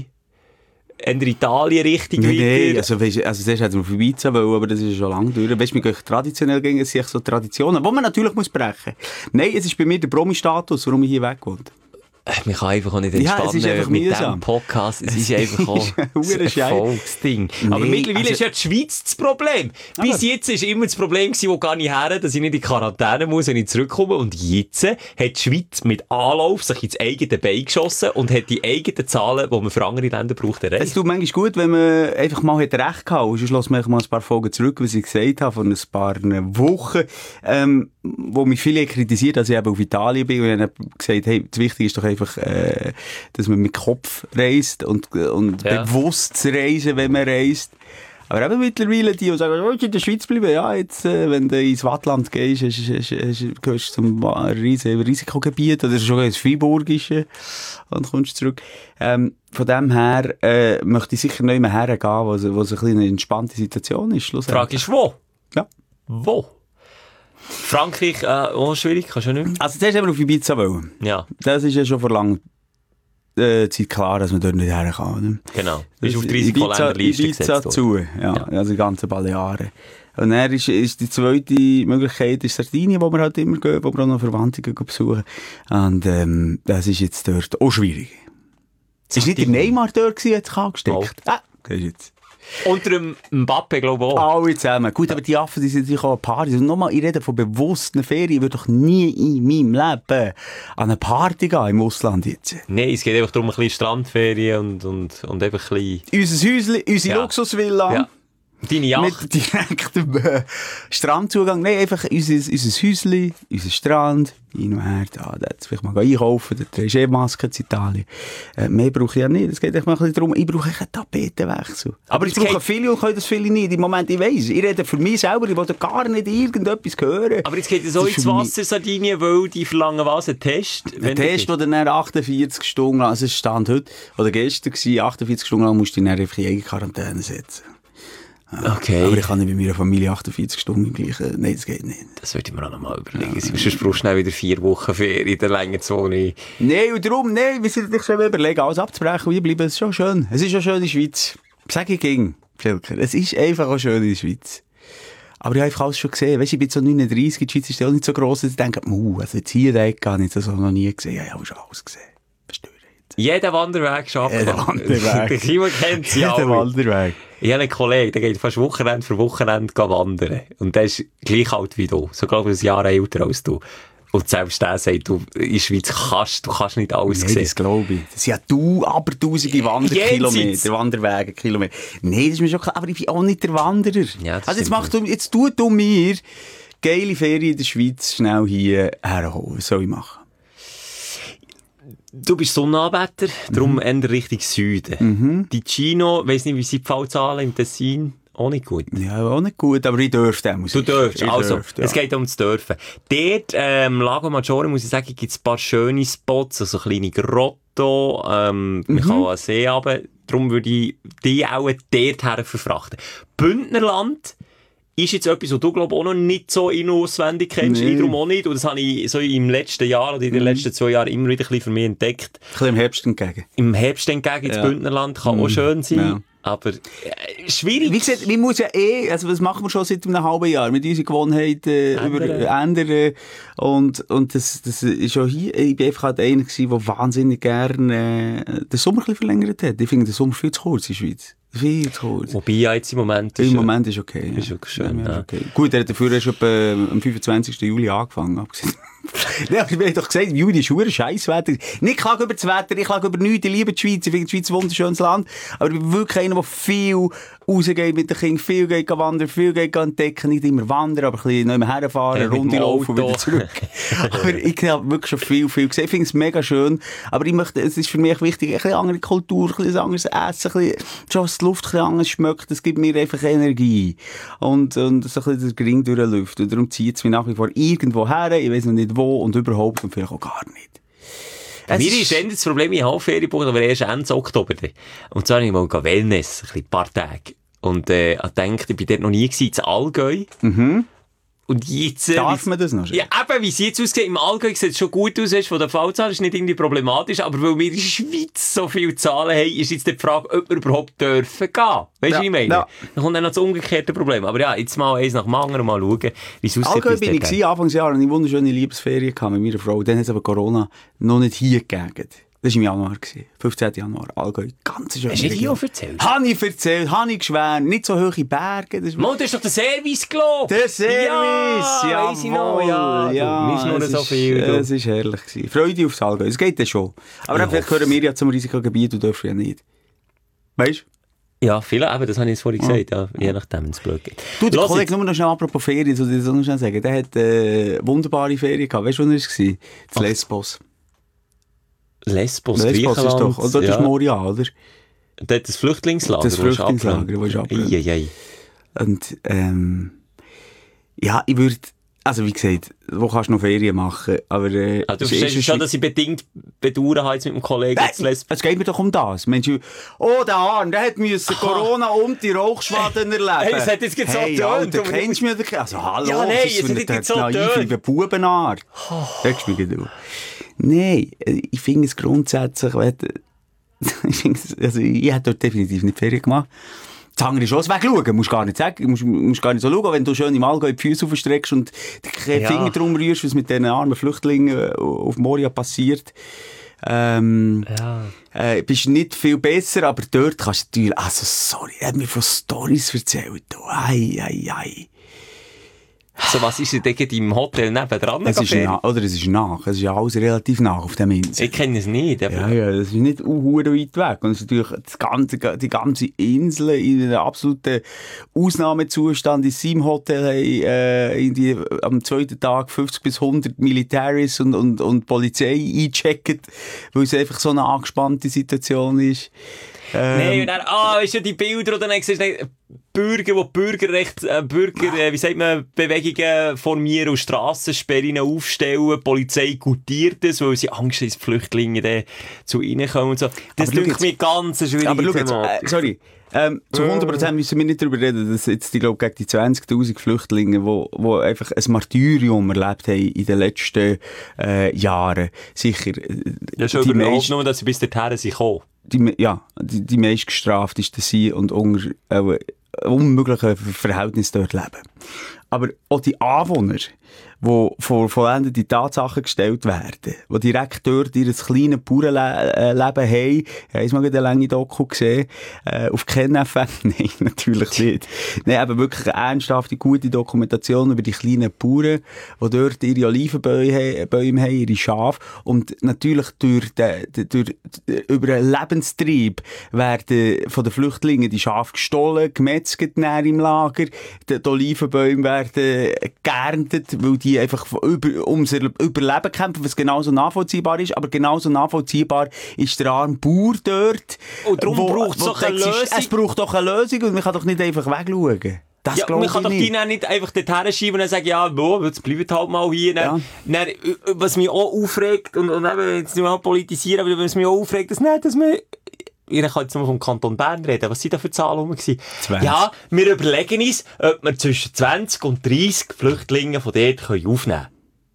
In der Italien-Richtung wieder? Nein, also zuerst hätten wir auf Ibiza wollen, aber das ist schon lange durch. Weißt du, wir gehen traditionell gegen, es sind so Traditionen, die man natürlich muss brechen. Nein, es ist bei mir der Promi-Status, warum ich hier weg will. Man kann einfach auch nicht entspannen mit diesem Podcast. Es ist einfach auch ein Erfolgsding. Aber mittlerweile ist ja die Schweiz das Problem. Bis jetzt war immer das Problem, wo gar nicht her, dass ich nicht in Quarantäne muss, wenn ich zurückkomme. Und jetzt hat die Schweiz mit Anlauf sich ins eigene Bein geschossen und hat die eigenen Zahlen, die man für andere Länder braucht, erreicht. Es tut manchmal gut, wenn man einfach mal recht gehabt hat. Sonst lassen wir mal ein paar Folgen zurück, was ich gesagt habe, von ein paar Wochen, wo mich viele kritisiert, dass ich eben auf Italien bin. Und ich habe gesagt, hey, das Wichtige ist doch einfach, dass man mit Kopf reist und bewusst zu reisen, wenn man reist. Aber eben mittlerweile die sagen, oh, in der Schweiz bleiben, ja, jetzt, wenn du ins Wattland gehst, gehst du zum Risikogebiet oder schon ins Freiburgische und kommst zurück. Von dem her möchte ich sicher nicht mehr hergehen, wo es ein bisschen eine entspannte Situation ist. Die Frage ist, wo? Ja. Wo? Frankreich, auch schwierig, kannst du nicht mehr? Also zuerst haben wir auf Ibiza wollen. Ja. Das ist ja schon vor langer Zeit klar, dass man dort nicht her kann. Genau. Du bist auf die Risikoländerliste Ibiza zu, ja, also die ganzen Balearen. Und dann ist die zweite Möglichkeit ist Sardinien, wo wir halt immer gehen, wo wir auch noch Verwandte besuchen. Und das ist jetzt dort auch schwierig. Ist nicht der Neymar dort gewesen, hat sich angesteckt? Oh. Ah, das ist jetzt... Unter dem Mbappe, glaube ich auch. Alle zusammen. Gut, aber die Affen, die sind natürlich auch Partys. Und nochmal, ich rede von bewussten Ferien. Ich würde doch nie in meinem Leben an eine Party gehen im Ausland jetzt. Nein, es geht einfach darum, ein bisschen Strandferien und einfach ein bisschen... Unser Häuschen, unsere Luxusvilla. Ja. Deine Yacht. Mit direktem Strandzugang. Nein, einfach unser Häuschen, unser Strand, hin und her. Da jetzt vielleicht mal einkaufen, da trägst du Masken in Italien. Mehr brauche ich ja nicht. Es geht echt mal ein bisschen darum, ich brauche einen Tapetenwechsel. Aber ich brauche viele und können das viele nicht. Im Moment, ich weiss, ich rede für mich selber, ich will gar nicht irgendetwas hören. Aber jetzt geht es so ins Wasser, Sardinien, weil die verlangen was? Ein Test? Ein Test, der dann 48 Stunden lang, also es stand heute, oder gestern war, 48 Stunden lang musst du dich dann einfach in Quarantäne setzen. Okay. Aber ich kann nicht mit meiner Familie 48 Stunden gleichen. Nein, das geht nicht. Das würde ich mir auch noch mal überlegen. Ja. Sonst brauchst du schnell wieder 4 Wochen Ferien in der Längenzone. Nein, und darum, wir sind dich schon überlegen, alles abzubrechen. Wir bleiben, es ist schon schön. Es ist schon schön in der Schweiz. Sag ich gegen, Schelker. Es ist einfach auch schön in der Schweiz. Aber ich habe einfach alles schon gesehen. Weißt du, ich bin so 39, die Schweiz ist ja auch nicht so gross, dass ich denke, also jetzt hier habe ich das noch nie gesehen. Ich habe schon alles gesehen. Verstehe ich. Jeder Wanderweg schafft. Jeder Wanderweg. Niemand kennt sie alle. Jeder Wanderweg. Ich habe einen Kollegen, der geht fast Wochenende für Wochenende wandern. Und der ist gleich alt wie du. So, glaube ich, ein Jahr älter als du. Und selbst der sagt, du in der Schweiz kannst nicht alles sehen. Das glaube ich. Das sind ja aber tausende Wanderkilometer, Wanderwege, Kilometer. Nein, das ist mir schon klar. Aber ich bin auch nicht der Wanderer. Ja, also jetzt tut du mir geile Ferien in der Schweiz schnell hier herholen. Was soll ich machen? Du bist Sonnenanbeter, darum eher Richtung Süden. Die Chino, weiss nicht, wie sie die Fallzahlen im Tessin, auch nicht gut. Ja, auch nicht gut, aber ich dürfte auch. Du dürfst, also, es geht um das Dürfen. Dort, Lago Maggiore, muss ich sagen, gibt es ein paar schöne Spots, also kleine Grotto, man kann auch einen See runter, darum würde ich die auch dort her verfrachten. Bündnerland ist jetzt etwas, was du, glaube ich, auch noch nicht so in- und auswendig kennst. Nee. Ich darum auch nicht. Und das habe ich so im letzten Jahr oder in den letzten 2 Jahren immer wieder ein bisschen für mich entdeckt. Ein bisschen im Herbst entgegen. Im Herbst entgegen, das Bündnerland kann auch schön sein. Ja. Aber schwierig. Wie gesagt, wir müssen ja also das machen wir schon seit einem halben Jahr, mit unseren Gewohnheiten ändern. Und das ist schon hier, ich bin einfach halt einer gewesen, der wahnsinnig gerne den Sommer ein bisschen verlängert hat. Ich finde den Sommer viel zu kurz in der Schweiz. Viel zu kurz. Wobei ja jetzt im Moment ist... Im Moment ist okay. Ist okay schön, ja. Okay. Gut, er hat dafür erst am 25. Juli angefangen, Ja, ich habe doch gesagt, Juli ist ein Scheisswetter. Nicht klage über das Wetter, ich klage über nichts. Ich liebe die Schweiz, ich finde die Schweiz ein wunderschönes Land. Aber ich bin wirklich einer, der viel rausgeht mit den Kindern, viel geht wandern, viel geht entdecken, nicht immer wandern, aber ein bisschen nicht mehr herfahren, eine Runde laufen und wieder zurück. Aber ich habe wirklich schon viel gesehen. Ich finde es mega schön. Aber es ist für mich wichtig, ein bisschen andere Kultur, ein bisschen anderes Essen, ein bisschen, schon die Luft ein bisschen anders schmeckt. Das gibt mir einfach Energie. Und so ein bisschen der Gring durchlüftet. Und darum zieht es mich nach wie vor irgendwo her. Ich weiß noch nicht wo und überhaupt und vielleicht auch gar nicht. Mir ist das Problem, ich habe Ferien gebucht, aber erst Ende Oktober. Und zwar habe ich mal Wellness, ein paar Tage. Und ich dachte, ich bin dort noch nie gewesen, in Allgäu. Mhm. Und jetzt... Darf man das noch? Ja, eben, wie es jetzt aussieht. Im Allgäu sieht es schon gut aus, von der Fallzahl ist nicht irgendwie problematisch, aber weil wir in der Schweiz so viele Zahlen haben, ist jetzt die Frage, ob wir überhaupt dürfen gehen. Weißt du, was ich meine? Ja. Dann kommt dann noch das umgekehrte Problem. Aber ja, jetzt mal eins nach dem anderen mal schauen, wie es aussieht. Allgäu bin ich Anfangsjahr und eine wunderschöne Liebesferien mit meiner Frau. Dann hat es aber Corona noch nicht hier gegeben. Das war im Januar, 15. Januar, Allgäu. Ganz schön. Hast du nicht hier erzählt? Habe ich erzählt, habe ich geschwärmt. Nicht so hohe Berge. Das ist doch der Service gelobt. Der Service, ja, weiss ich noch, ja. Ja, du, nur so viel. Es war herrlich gewesen. Freude aufs Allgäu. Es geht dann schon. Aber ja, vielleicht gehören wir ja zum Risikogebiet und dürfen ja nicht. Weißt du? Ja, viele, aber das habe ich jetzt vorhin gesagt. Ja, je nachdem, wenn es blöd geht. Du, der Kollege, nur noch schnell apropos Ferien, soll ich das noch schnell sagen. Der hat wunderbare Ferien gehabt. Weißt du, wo er war? Das Lesbos. Lesbos, Griechenland. Ist doch, oder? Das ist Moria, oder? Das Flüchtlingslager. Das Flüchtlingslager, wo ich abbrennt. Und, ja, ich würde, also wie gesagt, wo kannst du noch Ferien machen? Aber, du verstehst schon, dass ich bedingt bedauern habe jetzt mit dem Kollegen. Es geht mir doch um das. Mensch, der Arne, der hat müssen Corona und die Rauchschwaden erleben. Hey, das hat jetzt so getönt. Alter, kennst du mich? Also, hallo, ja, nein, es hat jetzt so naive Bubenart. Hörst du mich, du? Nein, ich finde es grundsätzlich, ich hätte dort definitiv nicht Ferien gemacht. Das andere ist schon wegschauen, musst gar nicht sagen, musst gar nicht so schauen, wenn du schön im Allgäu die Füße aufstreckst und den Finger drum rührst, was mit diesen armen Flüchtlingen auf Moria passiert. Bist nicht viel besser, aber dort kannst du natürlich, also sorry, er hat mir von Storys erzählt, ei. So, was ist denn im Hotel nebendran? Es ist nach. Es ist ja alles relativ nach auf dem Insel. Ich kenne es nicht. Ja, das ist nicht weit weg. Und es ist natürlich die ganze Insel in einem absoluten Ausnahmezustand. In seinem Hotel haben am zweiten Tag 50 bis 100 Militäris und Polizei eingecheckt, weil es einfach so eine angespannte Situation ist. Nein, und dann, weißt du, die Bilder, und dann siehst du Bürger, die wie sagt man, Bewegungen formieren und Strassensperren aufstellen, die Polizei gutiert das, weil sie Angst haben, dass die Flüchtlinge dann zu ihnen kommen und so. Das klingt mir ganz schwierig. Sorry. Zu 100% müssen wir nicht darüber reden, dass jetzt, ich glaube, gegen die 20.000 Flüchtlinge, die einfach ein Martyrium erlebt haben in den letzten Jahren, sicher. Ja, schon überhaupt nur, dass sie bis dorthin sind gekommen. Die meist gestraft ist, dass sie und unter unmöglichen Verhältnissen dort leben. Aber auch die Anwohner, die vor vollendete Tatsachen gestellt werden, die direkt dort ihr kleines Bauernleben haben, ich habe mal eine lange Doku gesehen, auf KenFM, nein, natürlich nicht. Nein, aber wirklich eine ernsthafte, gute Dokumentation über die kleinen Bauern, die dort ihre Olivenbäume haben, ihre Schafe, und natürlich über einen Lebenstrieb werden von den Flüchtlingen die Schafe gestohlen, gemetzelt im Lager, die Olivenbäume werden geerntet, weil die einfach ums Überleben kämpfen, was genauso nachvollziehbar ist, aber genauso nachvollziehbar ist der arme Bauer dort. Und darum braucht es doch eine Lösung. Es braucht doch eine Lösung und man kann doch nicht einfach wegschauen. Das man kann doch die nicht einfach dorthin schieben und dann sagen, ja, jetzt bleibt halt mal hier. Dann, was mich auch aufregt, und eben, jetzt nicht mal politisieren, aber was mich auch aufregt, dass man... Ich kann jetzt nur vom Kanton Bern reden. Was sind da für Zahlen rum gewesen? 20. Ja, wir überlegen uns, ob wir zwischen 20 und 30 Flüchtlinge von dort aufnehmen können.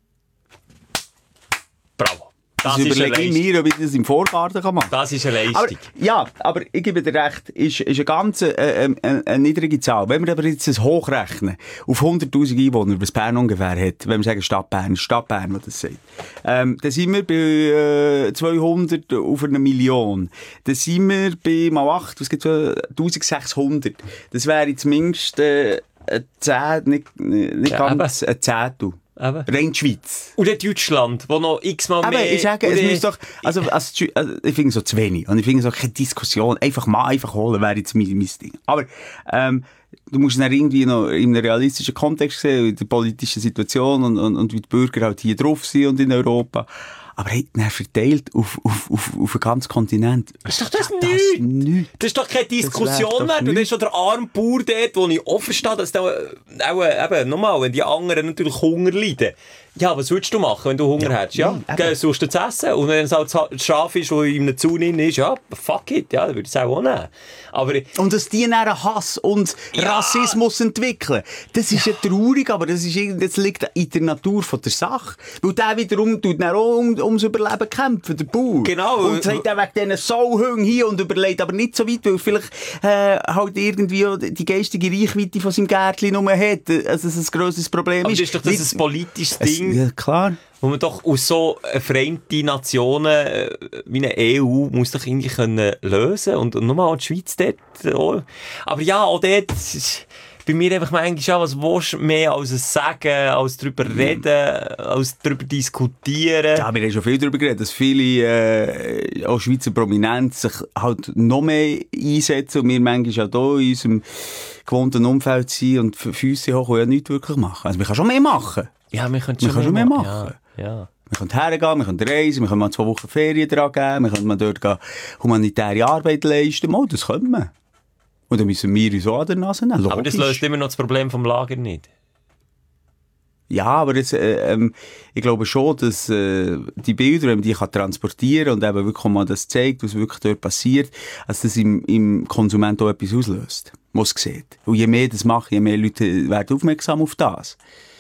Bravo. Das überlege ich mir, ob ich das im Vorgarten machen kann. Das ist eine Leistung. Aber ich gebe dir recht, ist eine ganz eine niedrige Zahl. Wenn wir aber jetzt das hochrechnen, auf 100'000 Einwohner, was Bern ungefähr hat, wenn wir sagen Stadt Bern, was das sagt, dann sind wir bei 200 auf 1 Million. Dann sind wir bei mal 8, was gibt's, 1600. Das wäre zumindest nicht ganz ein Zehntel. Rein die Schweiz. Und Deutschland, wo noch x-mal Aber mehr... ich sage, es muss doch, ich finde so zu wenig. Und ich finde so keine Diskussion. Einfach holen wäre jetzt mein Ding. Aber, du musst es dann irgendwie noch in einem realistischen Kontext sehen, in der politischen Situation und wie die Bürger halt hier drauf sind und in Europa. Aber hey, dann verteilt auf einen ganzen Kontinent. Das ist doch das nichts. Das ist doch keine Diskussion mehr. Du bist schon der arme Bauer dort, wo ich offen stehe, dass auch eben, nochmal, wenn die anderen natürlich Hunger leiden. Ja, was würdest du machen, wenn du Hunger hättest? Ja, suchst du zu essen. Und wenn es halt das Schaf ist, das in einem Zaun ist, ja, fuck it, ja, dann würde ich es auch nehmen. Aber, und dass die dann Hass und Rassismus entwickeln, das ist ja traurig, aber das liegt in der Natur von der Sache. Weil der wiederum tut dann auch ums Überleben kämpfen, der Bauer. Genau. Und sagt dann wegen diesen Sauhungen hier und überlegt aber nicht so weit, weil vielleicht halt irgendwie die geistige Reichweite von seinem Gärtchen nur hat, also dass es ein grosses Problem aber ist. Aber ist doch das ein politisches Ding? Ja, klar. Wo man doch aus so vereinte Nationen wie eine EU muss doch irgendwie können lösen und nur mal die Schweiz dort auch. Aber ja, auch dort bei mir einfach manchmal was willst du mehr als es sagen, als darüber reden, als darüber diskutieren. Ja, wir haben schon viel darüber geredet, dass viele auch Schweizer Prominenz sich halt noch mehr einsetzen und wir manchmal auch hier in unserem gewohnten Umfeld sind und Füsse hoch und ja nichts wirklich machen. Also wir können schon mehr machen. Ja, wir können schon mehr machen. Ja. Wir können hergehen, wir können reisen, wir können mal 2 Wochen Ferien dran geben, wir können mal dort humanitäre Arbeit leisten. Mal, das können wir. Und dann müssen wir uns auch an der Nase nehmen. Logisch. Aber das löst immer noch das Problem vom Lager nicht. Ja, aber das, ich glaube schon, dass die Bilder, wenn man die transportieren kann und eben wirklich mal das zeigt, was wirklich dort passiert, dass das im Konsument auch etwas auslöst, was es sieht. Und je mehr das macht, je mehr Leute werden aufmerksam auf das.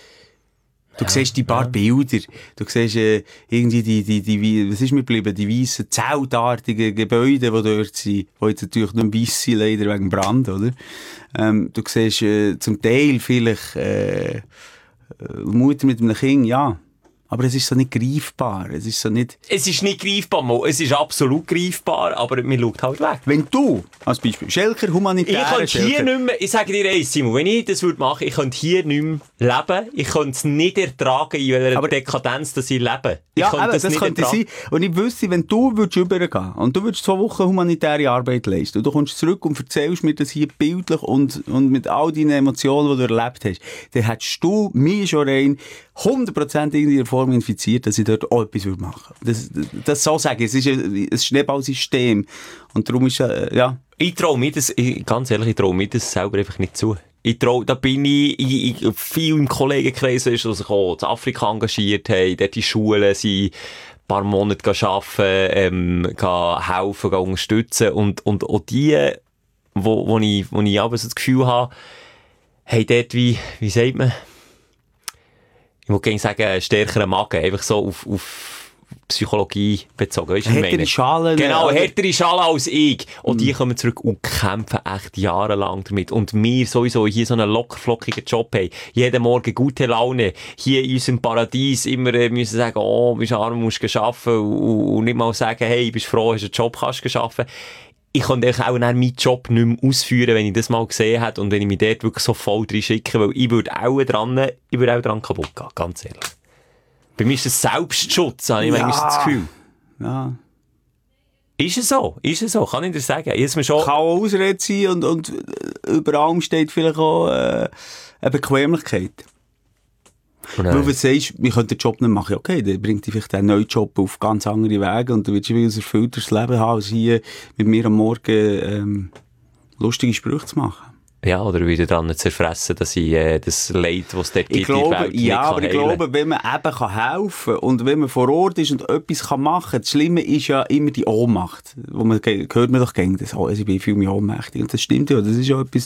Du siehst die paar Bilder, du siehst irgendwie die was ist mir geblieben, die weissen, zeltartigen Gebäude, die dort sind, die jetzt natürlich nur weiss sind, leider wegen Brand, oder? Du siehst zum Teil vielleicht Mutter mit einem Kind, ja. Aber es ist so nicht greifbar. Es ist nicht greifbar, Mo. Es ist absolut greifbar, aber man schaut halt weg. Wenn du, als Beispiel, Schelker, humanitäre Ich könnte hier nicht mehr, ich sage dir eins, Simon, wenn ich das machen würde, ich könnte hier nicht mehr leben. Ich könnte es nicht ertragen, in welcher Dekadenz dass ich lebe. Ja, das könnte sein. Und ich wüsste, wenn du übergehen und du würdest 2 Wochen humanitäre Arbeit leisten und du kommst zurück und erzählst mir das hier bildlich und mit all deinen Emotionen, die du erlebt hast, dann hättest du mich schon rein 100% in der Form infiziert, dass ich dort auch etwas machen würde. Das so sagen. Es ist ein Schneeballsystem. Und darum ist ja. Ich traue mir das, ganz ehrlich, ich traue mir das selber einfach nicht zu. Da bin ich viel im Kollegenkreis, die sich auch in Afrika engagiert haben, dort in Schulen sind, ein paar Monate arbeiten, helfen, unterstützen. Und auch die, wo ich aber so das Gefühl habe, haben dort wie sagt man, ich muss gerne sagen, einen stärkeren Magen, einfach so auf Psychologie bezogen. Weißt du, härtere Schalen. Genau, härtere Schalen als ich. Und die kommen zurück und kämpfen echt jahrelang damit. Und wir sowieso hier so einen lockerflockigen Job haben. Jeden Morgen gute Laune. Hier in unserem Paradies immer müssen sagen, oh, bist arm, musst du arbeiten. Und nicht mal sagen, hey, bist froh, hast einen Job, kannst du arbeiten. Ich könnte auch meinen Job nicht mehr ausführen, wenn ich das mal gesehen hätte und wenn ich mich dort wirklich so voll drin schicke, weil ich würde auch dran kaputt gehen, ganz ehrlich. Bei mir ist das Selbstschutz, habe ich manchmal das Gefühl. Ja. Ist es so? Kann ich dir sagen? Kann auch Ausrede sein und über allem steht vielleicht auch eine Bequemlichkeit. Weil wenn du sagst, wir können den Job nicht machen, okay, dann bringt dich vielleicht einen neuen Job auf ganz andere Wege und dann willst du ein erfüllteres Leben haben, als hier mit mir am Morgen lustige Sprüche zu machen. Ja, oder wieder dran zerfressen, dass ich das Leid, das es dort gibt, in der Welt nicht aber kann ich glaube, wenn man eben helfen kann und wenn man vor Ort ist und etwas machen kann, das Schlimme ist ja immer die Ohnmacht. Wo man hört man doch gegen das, ich bin viel mehr ohnmächtig. Und das stimmt ja, das ist ja etwas,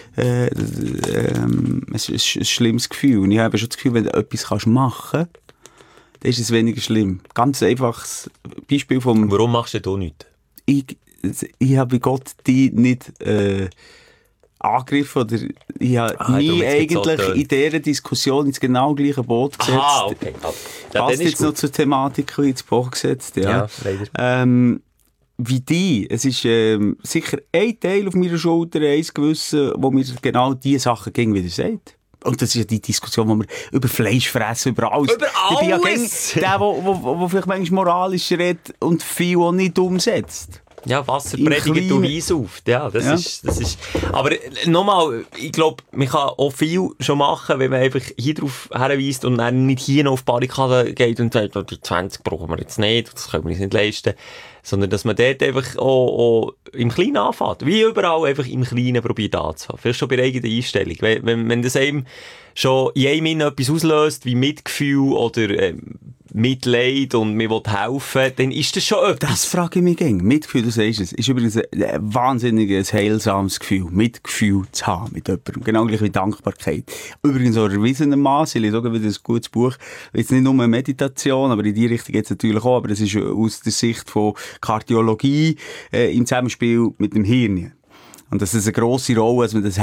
es ist ein schlimmes Gefühl. Und ich habe schon das Gefühl, wenn du etwas machen kannst, dann ist es weniger schlimm. Ganz einfaches Beispiel vom... Warum machst du nichts? Ich habe bei Gott die nicht... angegriffen, oder ich habe nie eigentlich so in dieser Diskussion ins genau gleiche Boot gesetzt. Aha, okay. Ja, passt jetzt noch zur Thematik ins Boot gesetzt, ja. Leider. Wie die, es ist sicher ein Teil auf meiner Schulter, eins gewissen, wo mir genau diese Sachen gegen wieder sagt. Und das ist ja die Diskussion, wo wir über Fleisch fressen, über alles. Über Ich bin ja alles! der vielleicht manchmal moralisch redet und viel auch nicht umsetzt. Ja, Wasser predigt du Wein auf. Ja, das ist. Aber nochmal, ich glaube, man kann auch viel schon machen, wenn man einfach hier drauf hinweist und dann nicht hier noch auf die Barrikade geht und sagt, oh, die 20 brauchen wir jetzt nicht, das können wir uns nicht leisten. Sondern, dass man dort einfach auch im Kleinen anfängt. Wie überall einfach im Kleinen probiert anzufangen. Vielleicht schon bei der eigenen Einstellung. Wenn das einem schon in einem etwas auslöst, wie Mitgefühl oder Mitleid und mir will helfen, dann ist das schon etwas. Das frage ich mich gern. Mitgefühl, du sagst es, ist übrigens ein wahnsinniges, heilsames Gefühl, Mitgefühl zu haben mit jemandem. Genau gleich wie Dankbarkeit. Übrigens auch erwiesenermaßen, ich lese sogar wieder ein gutes Buch, jetzt nicht nur eine Meditation, aber in die Richtung geht es natürlich auch, aber das ist aus der Sicht von Kardiologie im Zusammenspiel mit dem Hirn. Und das ist eine grosse Rolle, dass man das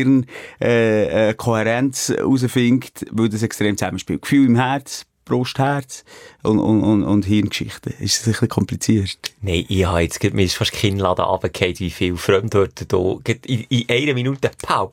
Herz-Hirn-Kohärenz herausfindet, weil das extrem zusammenspielt. Gefühl im Herz, Brust, Herz und Hirngeschichte. Ist das ein bisschen kompliziert? Nein, mir ist fast kein Laden runtergefallen, wie viele Fremdwörter da in einer Minute. Pau.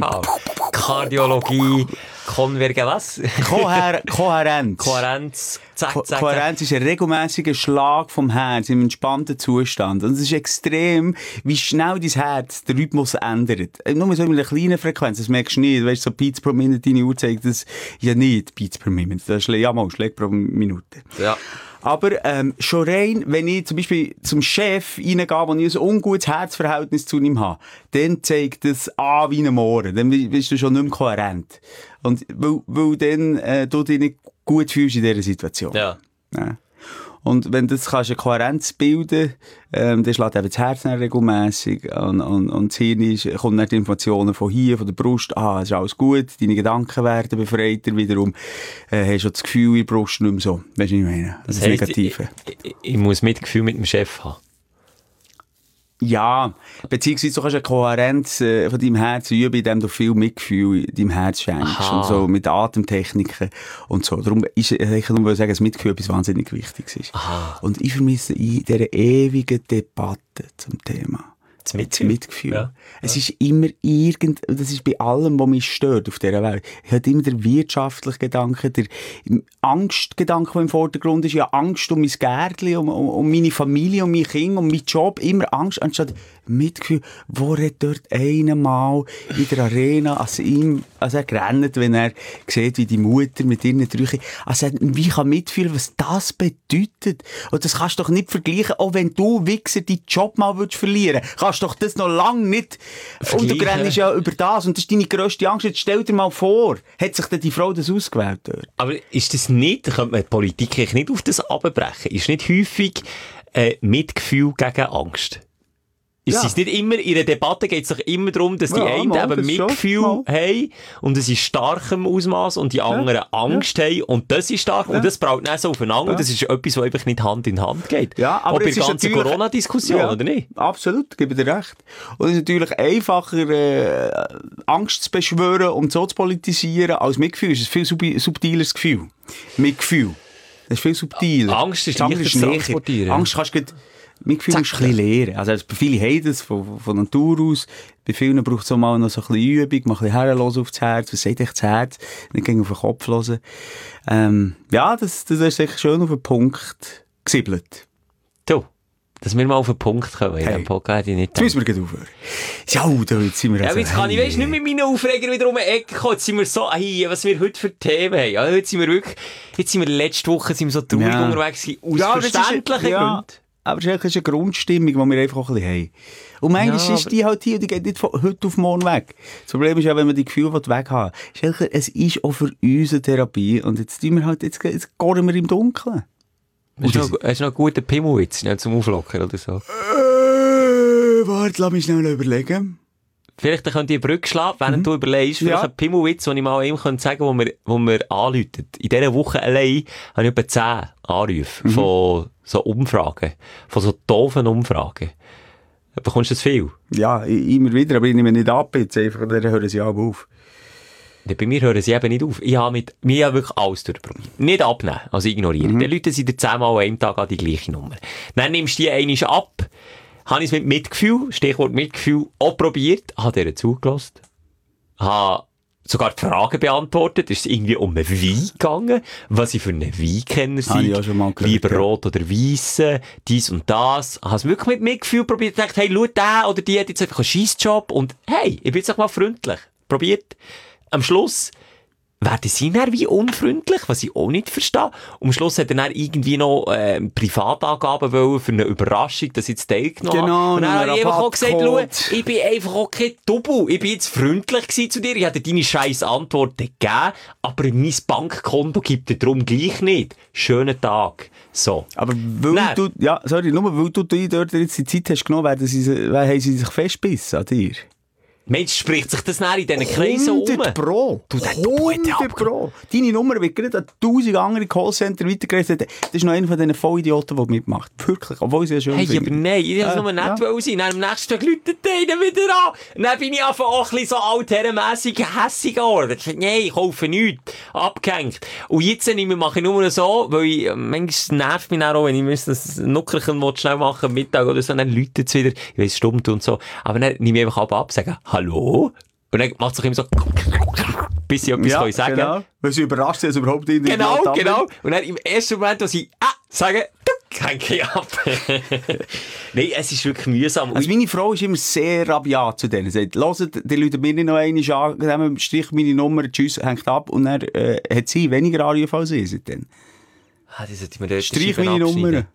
Kardiologie, was? Kohärenz. Kohärenz, zack. Kohärenz ist ein regelmäßiger Schlag vom Herz im entspannten Zustand. Und es ist extrem, wie schnell dein Herz den Rhythmus ändert. Nur so in einer kleinen Frequenz, das merkst du nicht. Weißt du, so Beats pro Minute, deine Uhr zeigt das ja nicht, Beats pro Minute. Das ist ja mal Schläge pro Minute. Ja. Aber schon rein, wenn ich zum Beispiel zum Chef reingehe, wo ich ein ungutes Herzverhältnis zu ihm habe, dann zeigt das an wie ein Mohren. Dann bist du schon nicht mehr kohärent. Und weil dann du dich nicht gut fühlst in dieser Situation. Ja. Ja. Und wenn du eine Kohärenz bilden kannst, dann schlägt eben das Herz dann regelmässig und das Hirn kommen dann die Informationen von hier, von der Brust, es ist alles gut, deine Gedanken werden befreiter, wiederum hast du das Gefühl in der Brust nicht mehr so. Weißt du, was ich meine? Das ist Negative. Ich muss Mitgefühl mit dem Chef haben. Ja, beziehungsweise du kannst eine Kohärenz von deinem Herz üben, indem du viel Mitgefühl deinem Herz schenkst. Aha. Und so mit Atemtechniken und so. Darum ist, ich kann nur sagen, dass Mitgefühl etwas wahnsinnig Wichtiges ist. Aha. Und ich vermisse in dieser ewigen Debatte zum Thema Das Mitgefühl. Ja. Es ist immer das ist bei allem, was mich stört auf dieser Welt. Ich habe immer der wirtschaftliche Gedanke, der Angstgedanke, der im Vordergrund ist. Ja, Angst um mein Gärtchen, um meine Familie, um mein Kind, um meinen Job. Immer Angst, anstatt Mitgefühl. Wo redet dort einmal in der Arena, als er gerannt, wenn er sieht, wie die Mutter mit ihren Trüchen, also wie kann mitfühlen, was das bedeutet? Und das kannst du doch nicht vergleichen, auch wenn du, Wichser, deinen Job mal verlieren willst. Kannst doch das noch lange nicht. Und du rennst ja über das. Und das ist deine grösste Angst. Jetzt stell dir mal vor, hat sich denn die Frau das ausgewählt dort? Aber ist das nicht, könnte man die Politik nicht auf das abbrechen? Ist nicht häufig Mitgefühl gegen Angst? Ist es nicht immer, in der Debatte geht es doch immer darum, dass die einen eben Mitgefühl haben und es ist starkem Ausmaß und die anderen Angst haben und das ist stark und das braucht dann so aufeinander und das ist etwas, was einfach nicht Hand in Hand geht. Ja, aber bei der ganzen Corona-Diskussion, oder nicht? Absolut, gebe dir recht. Und es ist natürlich einfacher, Angst zu beschwören und so zu politisieren als Mitgefühl. Es ist ein viel subtileres Gefühl. Mitgefühl. Das ist viel subtiler. Angst ist leichter zu transportieren. Angst kannst du Mitgefühl musst du ein bisschen lernen. Also, bei vielen haben das von Natur aus. Bei vielen braucht es auch mal noch so ein bisschen Übung, mal ein bisschen herhören auf das Herz. Was sagt echt das Herz? Nicht gegen auf den Kopf hören. Ja, das ist echt schön auf den Punkt gesiebelt. Du, dass wir mal auf den Punkt kommen in diesem Podcast. Jetzt müssen wir gleich aufhören. Ja, jetzt sind wir also... Ja, jetzt kann ich, weißt, nicht mit meinen Aufregern wieder um die Ecke kommen. Jetzt sind wir so, was wir heute für Themen haben. Also, jetzt sind wir letzte Woche so traurig unterwegs aus verständlichen Gründen. Aber es ist eine Grundstimmung, die wir einfach auch ein bisschen haben. Und manchmal ist die halt hier und die geht nicht von heute auf morgen weg. Das Problem ist ja, wenn man die Gefühle weg haben will. Es ist auch für uns eine Therapie. Und jetzt gehen wir im Dunkeln. Hast du noch einen guten Pimmelwitz zum Auflockern oder so? Warte, lass mich schnell überlegen. Vielleicht könnt ihr eine Brücke schlagen, während du überlegst. Vielleicht einen Pimmelwitz, den ich mal ihm sagen kann, wo wir anrufen. In dieser Woche allein habe ich etwa 10 Anrufe von so Umfragen. Von so doofen Umfragen. Bekommst du das viel? Ja, immer wieder, aber ich nehme nicht ab jetzt einfach, dann hören sie auch auf. Bei mir hören sie eben nicht auf. Ich habe wirklich alles durchprobiert. Nicht abnehmen, also ignorieren. Die Leute sind 10-mal an einem Tag an die gleiche Nummer. Dann nimmst du die einmal ab, habe ich es mit Mitgefühl, Stichwort Mitgefühl, auch probiert, habe denen zugelassen, habe sogar die Fragen beantwortet. Es ist irgendwie um einen Wein gegangen, was ich für einen Weinkenner sei. Lieber rot oder weiss, dies und das. Ich habe es wirklich mit Mitgefühl probiert und gedacht, hey, schau, der oder die hat jetzt einfach einen Scheissjob und hey, ich bin jetzt auch mal freundlich. Probiert. Am Schluss werden sie dann wie unfreundlich, was ich auch nicht verstehe. Und am Schluss hat er dann irgendwie noch Privatangaben wollen für eine Überraschung, dass ich jetzt teilgenommen habe. Genau, und dann habe ich einfach auch gesagt, schau, ich bin einfach auch kein Double. Ich bin jetzt freundlich gewesen zu dir. Ich hätte deine scheiß Antworten gegeben, aber mein Bankkonto gibt dir darum gleich nicht. Schönen Tag. So. Aber weil du, ja, sorry, nur weil du dort jetzt die Zeit hast genommen, haben sie sich festbissen an dir? Mensch, spricht sich das näher in diesen Kreisen um? 100 Pro. Du, 100 Pro. Deine Nummer wird gerade an 1000 andere Callcenter weitergereicht. Das ist noch einer von diesen Vollidioten, der mitmacht. Wirklich. Obwohl sie ja schön aber nein, ich wollte es nur nicht sein. Dann am nächsten Tag läutet einer wieder an. Dann bin ich einfach auch ein bisschen so altherrenmässig hässig geworden. Nein, ich kaufe nichts. Abgehängt. Und jetzt mache ich nur so, weil ich, manchmal nervt mich auch, wenn ich das Nuckerchen schnell machen, Mittag oder so, dann läutet es wieder. Ich weiss, stumm und so. Aber dann nehme ich einfach ab, sage, hallo? Und dann macht es auch immer so, bis ich etwas sagen kann. Genau. Weil sie überrascht sind, dass überhaupt in Genau. Und dann im ersten Moment, wo sie sagen, hänge ich ab. Nein, es ist wirklich mühsam. Also meine Frau ist immer sehr rabiat zu denen. Sie sagt, hört, die Leute mir nicht noch einmal an, strich meine Nummer, tschüss, hängt ab. Und dann hat sie weniger Anrufe als ich seitdem. Das sollte ich mir dort strich meine Nummer.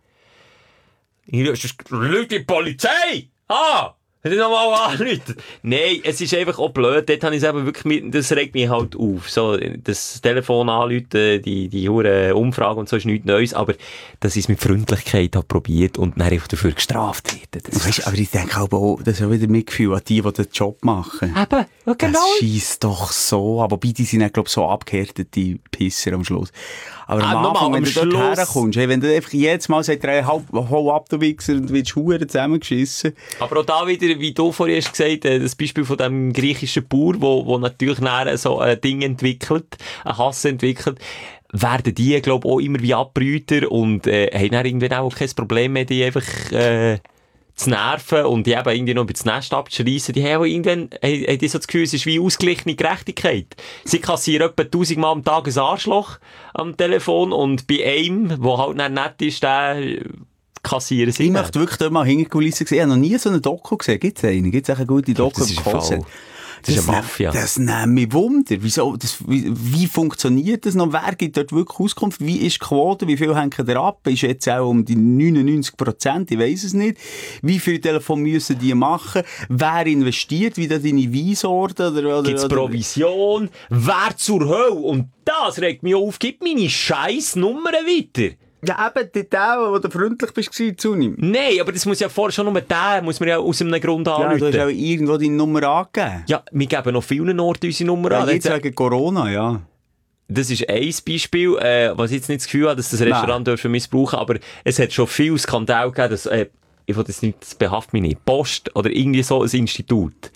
Leute, die Polizei! Hätte ich nochmal anrufen? Nein, es ist einfach auch blöd. Dort habe ich es eben wirklich das regt mich halt auf. So, das Telefon anrufen, die hure Umfrage und so ist nichts Neues, aber dass ich es mit Freundlichkeit habe probiert und dann einfach dafür gestraft werde. Weißt, aber ich denke auch, das ist auch wieder Mitgefühl an die den Job machen. Eben, ja, genau. Das scheisst doch so. Aber wobei, die sind auch, glaube ich, so abgehärtet, die Pisser am Schluss. Aber am Anfang, wenn du dort herkommst, wenn du einfach jedes Mal sagst, hau ab, du Wichser, und wirst hure zusammengeschissen. Aber auch da wieder, wie du vorhin hast gesagt, das Beispiel von dem griechischen Bauer, wo natürlich nachher so ein Ding entwickelt, ein Hass entwickelt, werden die, glaube ich, auch immer wie Abbrüter und haben dann irgendwann auch kein Problem mehr, die einfach zu nerven und die eben irgendwie noch über das Nest abzuschreissen. Die haben irgendwann haben so das Gefühl, es ist wie ausgeglichene Gerechtigkeit. Sie kassieren etwa 1000 Mal am Tag ein Arschloch am Telefon und bei einem, der halt nicht nett ist, der kassieren sie. Ich möchte wirklich dort mal hinter die Kulissen sehen. Ich habe noch nie so eine Doku gesehen. Gibt es eine? Gibt es eine gute Doku? Das ist eine Mafia. Das nimmt mich Wunder. Wie funktioniert das noch? Wer gibt dort wirklich Auskunft? Wie ist die Quote? Wie viel hängt da ab? Ist jetzt auch um die 99%? Ich weiss es nicht. Wie viel Telefon müssen die machen? Wer investiert? Wie da deine Weisorte? Gibt es Provision? Wer zur Hölle? Und das regt mich auf. Gib meine scheiß Nummern weiter. Ja, eben, der, wo du freundlich bist, zunimmt. Nein, aber das muss ja vorher schon nur der, muss man ja aus einem Grund anrufen. Ja, du hast auch irgendwo deine Nummer angegeben. Ja, wir geben noch vielen Orten unsere Nummer an. Jetzt wegen Corona, ja. Das ist ein Beispiel, was ich jetzt nicht das Gefühl habe, dass das Restaurant dürfen missbrauchen, aber es hat schon viel Skandal gegeben, dass, ich will das nicht, das behaftet mich nicht, Post oder irgendwie so ein Institut,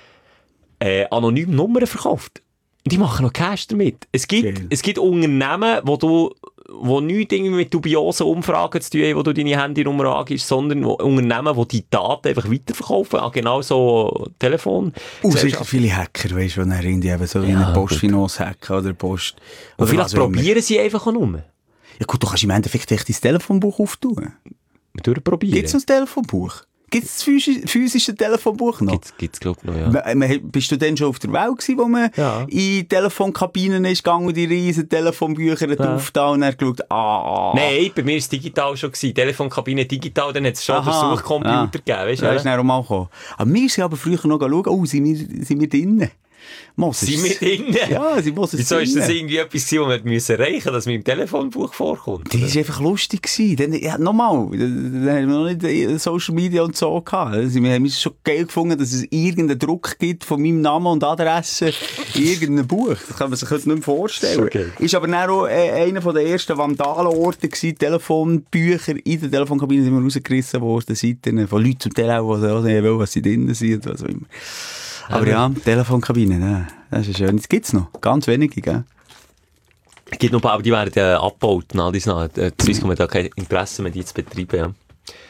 anonym Nummern verkauft. Die machen noch Cash damit. Es gibt Unternehmen, wo nichts mit dubiosen Umfragen zu tun haben, wo du deine Handynummer angibst, sondern Unternehmen, die die Daten einfach weiterverkaufen, genau so Telefon. Sicher viele Hacker, weißt du, die dann irgendwie so wie eine Postfinance hacken oder Post. Und vielleicht probieren sie einfach auch nur. Ja gut, du kannst im Endeffekt echt dein Telefonbuch auftun. Durchprobieren. Gibt es noch ein Telefonbuch? Gibt es das physische Telefonbuch noch? Gibt's glaube ich noch, ja. Bist du denn schon auf der Welt gewesen, wo man in Telefonkabinen ist gegangen und die riesen Telefonbücher aufgetan und er geschaut, Nein, bei mir war es digital schon gewesen. Telefonkabine digital, dann hat es schon den Suchcomputer gegeben, weißt du? Ja, ist dann auch mal gekommen. Aber wir sind aber früher noch schauen, sind wir drinnen? Sind wir drinnen? Ja, sie muss es Wieso ist das irgendwie etwas, was wir erreichen müssen, dass mir im Telefonbuch vorkommt? Das war einfach lustig. Nochmal, dann haben wir noch nicht Social Media und so gehabt. Also, wir haben es schon geil gefunden, dass es irgendeinen Druck gibt von meinem Namen und Adresse in irgendeinem Buch. Das kann man sich heute nicht mehr vorstellen. Okay. Ist aber dann auch einer der ersten Vandalerorte gewesen, Telefonbücher in der Telefonkabine sind wir rausgerissen worden, den Seiten von Leuten zum Teil auch, die nicht wollen, was sie drinnen sind, was auch immer. Aber ja, Telefonkabine, das ist schön. Das gibt es noch. Ganz wenige, gell? Es gibt noch, aber die werden abgebaut. Zumindest haben wir da kein Interesse mehr, die zu betreiben.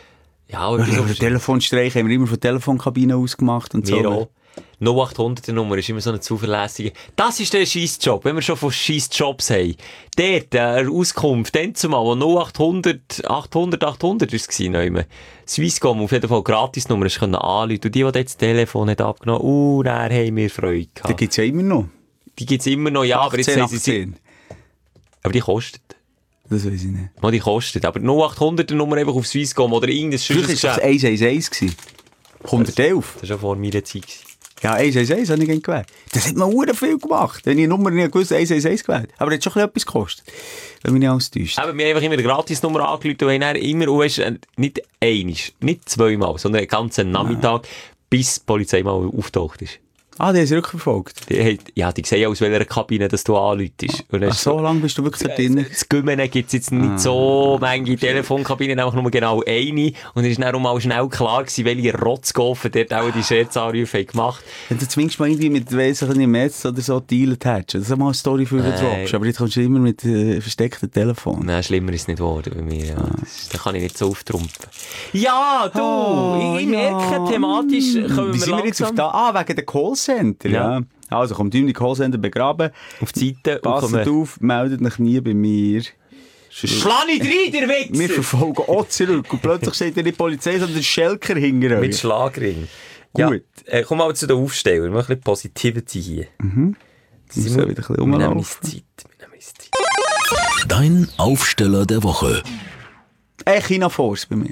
Ja, oder so. Telefonstreich haben wir immer von Telefonkabinen ausgemacht und wir so. Auch. 0800er Nummer ist immer so eine zuverlässige. Das ist der Scheissjob, wenn wir schon von Scheissjobs haben. Der Auskunft, dann zumal, wo 0800 800 ist es Swisscom, auf jeden Fall Gratisnummer, ist können anrufen. Und die das Telefon nicht abgenommen, da haben wir Freude gehabt. Die gibt's ja immer noch. Die gibt's immer noch, ja, 18, aber jetzt haben sie 18. Aber die kostet. Das weiß ich nicht. Die kostet. Aber 0800er Nummer einfach auf Swisscom oder irgendein Früher war das 111 gewesen. 111. Das war schon vor meiner Zeit. Ja, 111 habe ich gerne gewählt. Das hat man sehr viel gemacht. Wenn ich eine Nummer nicht gewusst 111 gewählt. Aber es hat schon etwas gekostet. Wenn mich nicht alles täuscht. Aber wir haben einfach immer eine Gratisnummer angerufen und haben immer, nicht einmal, nicht zweimal, sondern einen ganzen Nachmittag, bis die Polizei mal auftaucht ist. Ah, die haben sie rückverfolgt? Die sehen aus welcher Kabine dass du anrufst. Ach, so lange bist du wirklich da drin? Das Gümmene gibt es jetzt nicht so manche Telefonkabinen, einfach nur genau eine. Und es war dann auch mal schnell klar gewesen, welche Rotzgaufen dort auch die Scherzanrufe gemacht haben. Wenn du zumindest mal irgendwie mit wesentlichen Metz oder so dealt hättest, das ist mal eine Story für den Drops. Aber jetzt kommst du immer mit versteckten Telefon. Nein, schlimmer ist es nicht geworden bei mir. Ja. Da kann ich nicht so auftrumpfen. Ja, du! Ich merke, thematisch können wir sind wir jetzt auf da? Wegen der Callcenter. Ja. Also, kommt die Callcenter begraben. Auf die Seite. Passt auf, meldet euch nie bei mir. Schlag nicht rein, der Wichser! Wir verfolgen auch zurück. Und plötzlich steht ja nicht die Polizei, sondern der Schelker hinter euch. Mit Schlagring. Gut. Ja, komm mal zu den Aufstellern. Wir machen ein bisschen Positivity hier. Das ist wieder ein bisschen rumlaufen. Wir nehmen uns Zeit. Dein Aufsteller der Woche. China Force bei mir.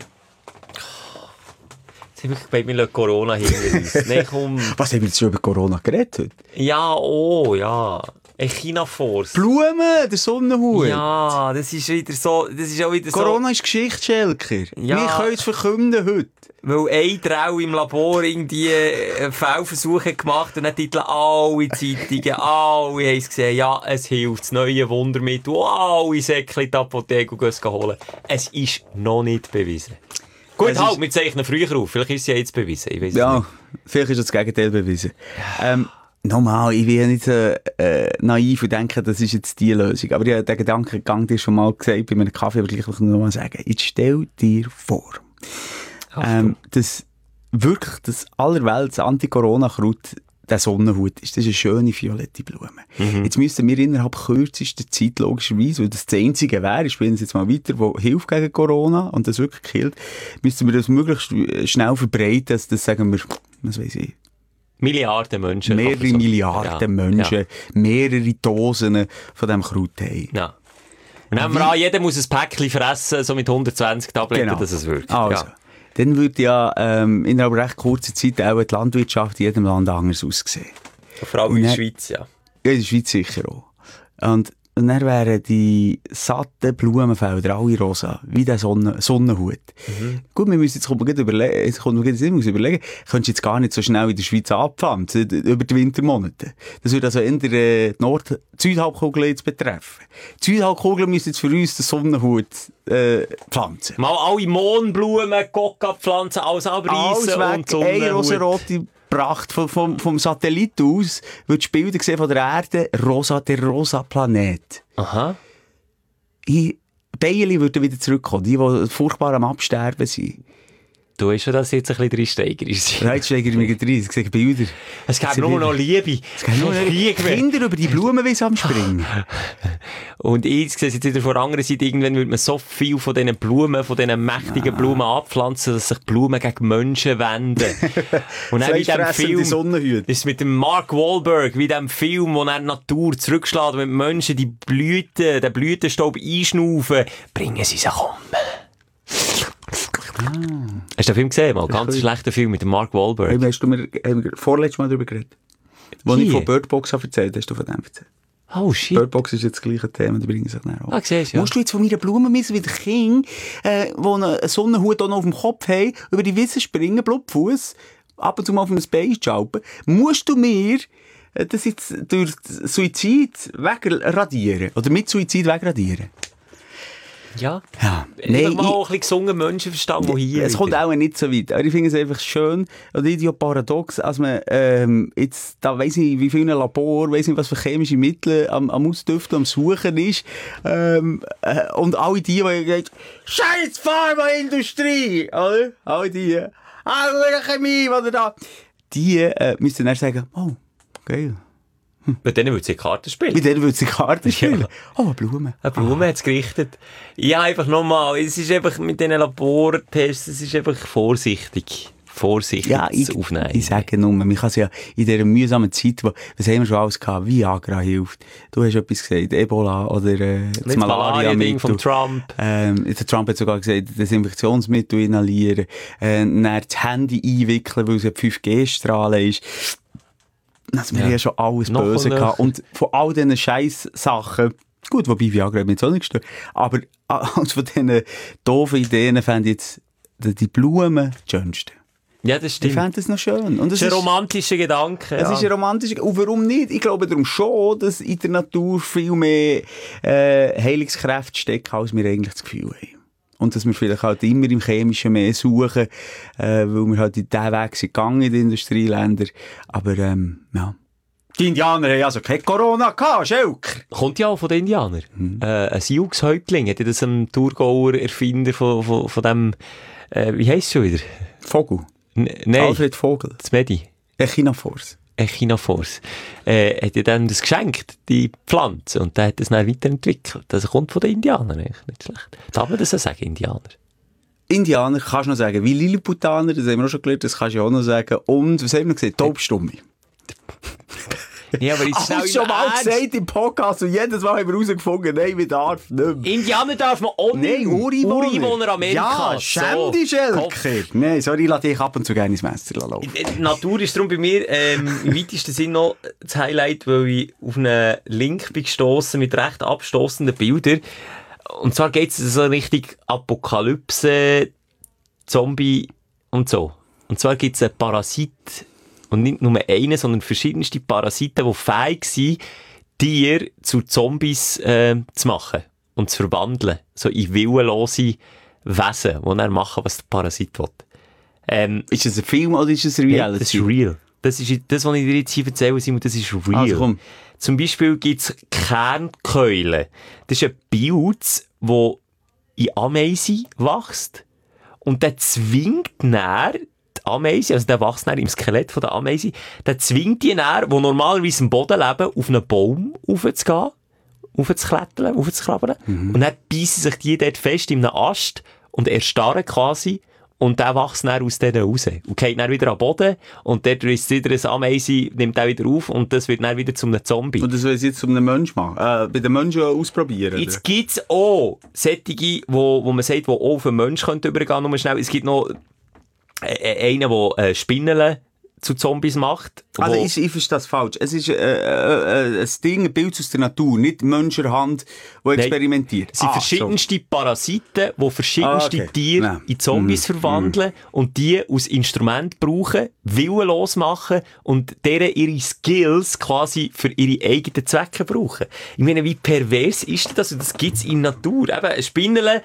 Bei mir lässt Corona hinter uns. Nein, komm. Was haben wir jetzt schon über Corona geredet heute? Ja, ja. China Force. Blumen, der Sonnenhut. Ja, das ist wieder so. Das ist auch wieder Corona ist Geschichte, Schelker. Ja. Wir können es verkünden heute. Weil ein Trau im Labor irgendwie Fehlversuche gemacht und dann titeln alle Zeitungen, alle haben es gesehen, ja, es hilft, das neue Wundermittel, alle Säckchen in die Apotheke und gehen es holen. Es ist noch nicht bewiesen. Gut, halt, wir zeichnen früher auf. Vielleicht ist es ja jetzt bewiesen. Ich weiss ja, nicht. Vielleicht ist das Gegenteil bewiesen. Nochmal, ich bin ja nicht so naiv und denke, das ist jetzt die Lösung. Aber ich habe den Gedankengang dir schon mal gesagt bei meinem Kaffee, aber gleich noch mal sagen. Jetzt stell dir vor, dass wirklich das allerwelts Anti-Corona-Kraut der Sonnenhut ist. Das ist eine schöne violette Blume. Jetzt müssten wir innerhalb kürzester Zeit, logischerweise, weil das Einzige wäre, ich spiele es jetzt mal weiter, wo hilft gegen Corona und das wirklich killt, müssten wir das möglichst schnell verbreiten, dass das, sagen wir, was weiss ich, Milliarden Menschen. Mehrere Milliarden Menschen, mehrere Dosen von diesem Kraut haben. Ja. Und nehmen wir an, jeder muss ein Päckchen fressen, so mit 120 Tabletten, dass es wirkt. Also. Ja. Dann würde ja innerhalb recht kurzer Zeit auch die Landwirtschaft in jedem Land anders aussehen. Vor allem in der Schweiz, ja. Ja, in der Schweiz sicher auch. Und dann wären die satten Blumenfelder alle rosa, wie der Sonnenhut. Gut, wir müssen jetzt überlegen, könntest du jetzt gar nicht so schnell in der Schweiz anpflanzen, über die Wintermonate. Das würde also in der Südhalbkugel jetzt betreffen. Die Südhalbkugel müssen jetzt für uns den Sonnenhut pflanzen. Mal alle Mohnblumen, Coca-Pflanzen, alles abreißen und Sonnenhut. Eine rosarote Pracht vom Satellit aus, würdest du Bilder sehen von der Erde, der rosa Planet. Aha. Bienen würden wieder zurückkommen, die furchtbar am Absterben sind. Du hast schon das jetzt ein bisschen reinsteigerst. Nein, jetzt steigere ich mich rein. Ich sehe Bilder. Es gibt nur noch Liebe. Es gibt nur noch Kinder über die Blumen wie am Springen. Und ich sehe es jetzt wieder von der anderen Seite, irgendwann würde man so viel von diesen Blumen, von diesen mächtigen Blumen abpflanzen, dass sich Blumen gegen Menschen wenden. Und dann wie dem Film, ist mit dem Mark Wahlberg, wie dem Film, wo er die Natur zurückschlägt, wenn Menschen den Blütenstaub einschnaufen, bringen sie sich um. Hast du den Film gesehen? Mal? Ganz schlechter Film mit dem Mark Wahlberg. Hey, haben wir vorletztes Mal darüber geredet? Wo ich von Bird Box erzählt hast du von dem erzählt? Oh shit. Bird Box ist jetzt das gleiche Thema, die bringen sich dann auch. Ah, siehst du, ja. Musst du jetzt von meiner Blume missen, wie der King, die einen Sonnenhut auch noch auf dem Kopf haben, über die Wiese springen, Blutfuß, ab und zu mal auf ein Bein schalpen, musst du mir das jetzt durch Suizid wegradieren? Oder mit Suizid wegradieren? Ja. Nein, mal auch ein bisschen gesungen Menschenverstand, der hier es kommt auch nicht so weit. Aber ich finde es einfach schön oder paradox, als man jetzt, da weiss nicht, wie viele Labor, weiss nicht, was für chemische Mittel am Ausdüften, am Suchen ist. Und alle die sagen, Scheiß Pharmaindustrie! Oder? Alle die, Chemie, was da... Die müssen dann sagen, oh, geil. Mit denen würde sie Karten spielen. Mit denen würde sie Karten spielen. Ja. Oh, eine Blume. Eine Blume hat es gerichtet. Ja, einfach nochmal, es ist einfach mit diesen Labortests, es ist einfach vorsichtig zu aufnehmen. Ich sage nur, man kann es ja in dieser mühsamen Zeit, was haben wir schon alles gehabt, Viagra hilft. Du hast etwas gesagt, Ebola oder das Malaria-Ding von Trump. Der Trump hat sogar gesagt, Desinfektionsmittel inhalieren, dann das Handy einwickeln, weil es ja 5G-Strahlen ist. Also wir haben ja schon alles noch Böse gehabt. Und von all diesen Scheiß-Sachen, gut, wobei Viagra hat mich jetzt auch nicht gestört, aber als von diesen doofen Ideen fände ich jetzt die Blumen die schönsten. Ja, das stimmt. Ich fände das noch schön. Und das ist ein romantischer Gedanke. Es ist ein romantischer. Und warum nicht? Ich glaube darum schon, dass in der Natur viel mehr Heilungskräfte stecken, als wir eigentlich das Gefühl haben. Und dass wir vielleicht halt immer im Chemischen mehr suchen, weil wir halt in diesen Weg sind gegangen in den Industrieländern. Aber, ja. Die Indianer haben also kein Corona gehabt, Schelker. Kommt ja auch von den Indianern. Ein Siouxhäuptling, hat ja das ein Thurgauer Erfinder von dem, wie heisst es schon wieder? Vogel. Nein. Alfred Vogel. Das Medi. Echinophoros. Echinophoros. Hat ja dann das geschenkt, die Pflanze, und der hat das dann weiterentwickelt. Das kommt von den Indianern, eigentlich nicht schlecht. Darf man das auch sagen, Indianer? Indianer kannst du noch sagen, wie Lilliputaner, das haben wir auch schon gelernt, das kannst du ja auch noch sagen. Und, was haben wir noch gesagt? Taubstumme. Ja, aber jetzt schnell schon mal gesagt im Podcast und jedes Mal haben wir herausgefunden, nein, wir darf nicht mehr. Indianer darf man auch nicht. Nein, Ureinwohner Amerikas. Ja, schäm dich, Schelker. Nein, sorry, ich lasse dich ab und zu gerne ins Messer laufen. Natur ist darum bei mir im weitesten Sinn noch das Highlight, weil ich auf einen Link bin gestossen mit recht abstossenden Bildern. Und zwar geht es so richtig Apokalypse, Zombie und so. Und zwar gibt es einen Parasit. Und nicht nur einen, sondern verschiedenste Parasiten, die fähig sind, Tiere zu Zombies zu machen und zu verwandeln. So in willenlose Wesen, die dann machen, was der Parasit will. Ist das ein Film oder ist das Reality? Ja, das ist real. Das ist das, was ich dir jetzt hier erzähle, Simon, das ist real. Also, komm. Zum Beispiel gibt es Kernkeulen. Das ist ein Pilz, der in Ameisen wächst. Und der zwingt dann Ameise, also der wächst dann im Skelett von der Ameise, der zwingt die dann, die normalerweise am Boden leben, auf einen Baum raufzugehen, raufzuklettern, raufzuklappern. Und dann beißen sich die dort fest in einem Ast und erstarren quasi. Und der wächst dann aus denen raus. Und geht dann wieder am Boden. Und dort ist wieder ein Ameise, nimmt auch wieder auf. Und das wird dann wieder zu einem Zombie. Und das will ich jetzt zu einem Menschen machen? Bei den Menschen ausprobieren? Jetzt gibt es auch solche, wo man sagt, die auch auf einen Menschen übergehen können. Nur schnell. Es gibt noch einen, der Spinnen zu Zombies macht. Also ich verstehe das falsch. Es ist ein Ding, ein Bild aus der Natur, nicht Menschenhand, die experimentiert. Es sind verschiedenste Parasiten, die verschiedenste Tiere in Zombies verwandeln und die als Instrument brauchen, willenlos machen und deren ihre Skills quasi für ihre eigenen Zwecke brauchen. Ich meine, wie pervers ist das? Und das gibt es in der Natur. Eben ein Spinnerle,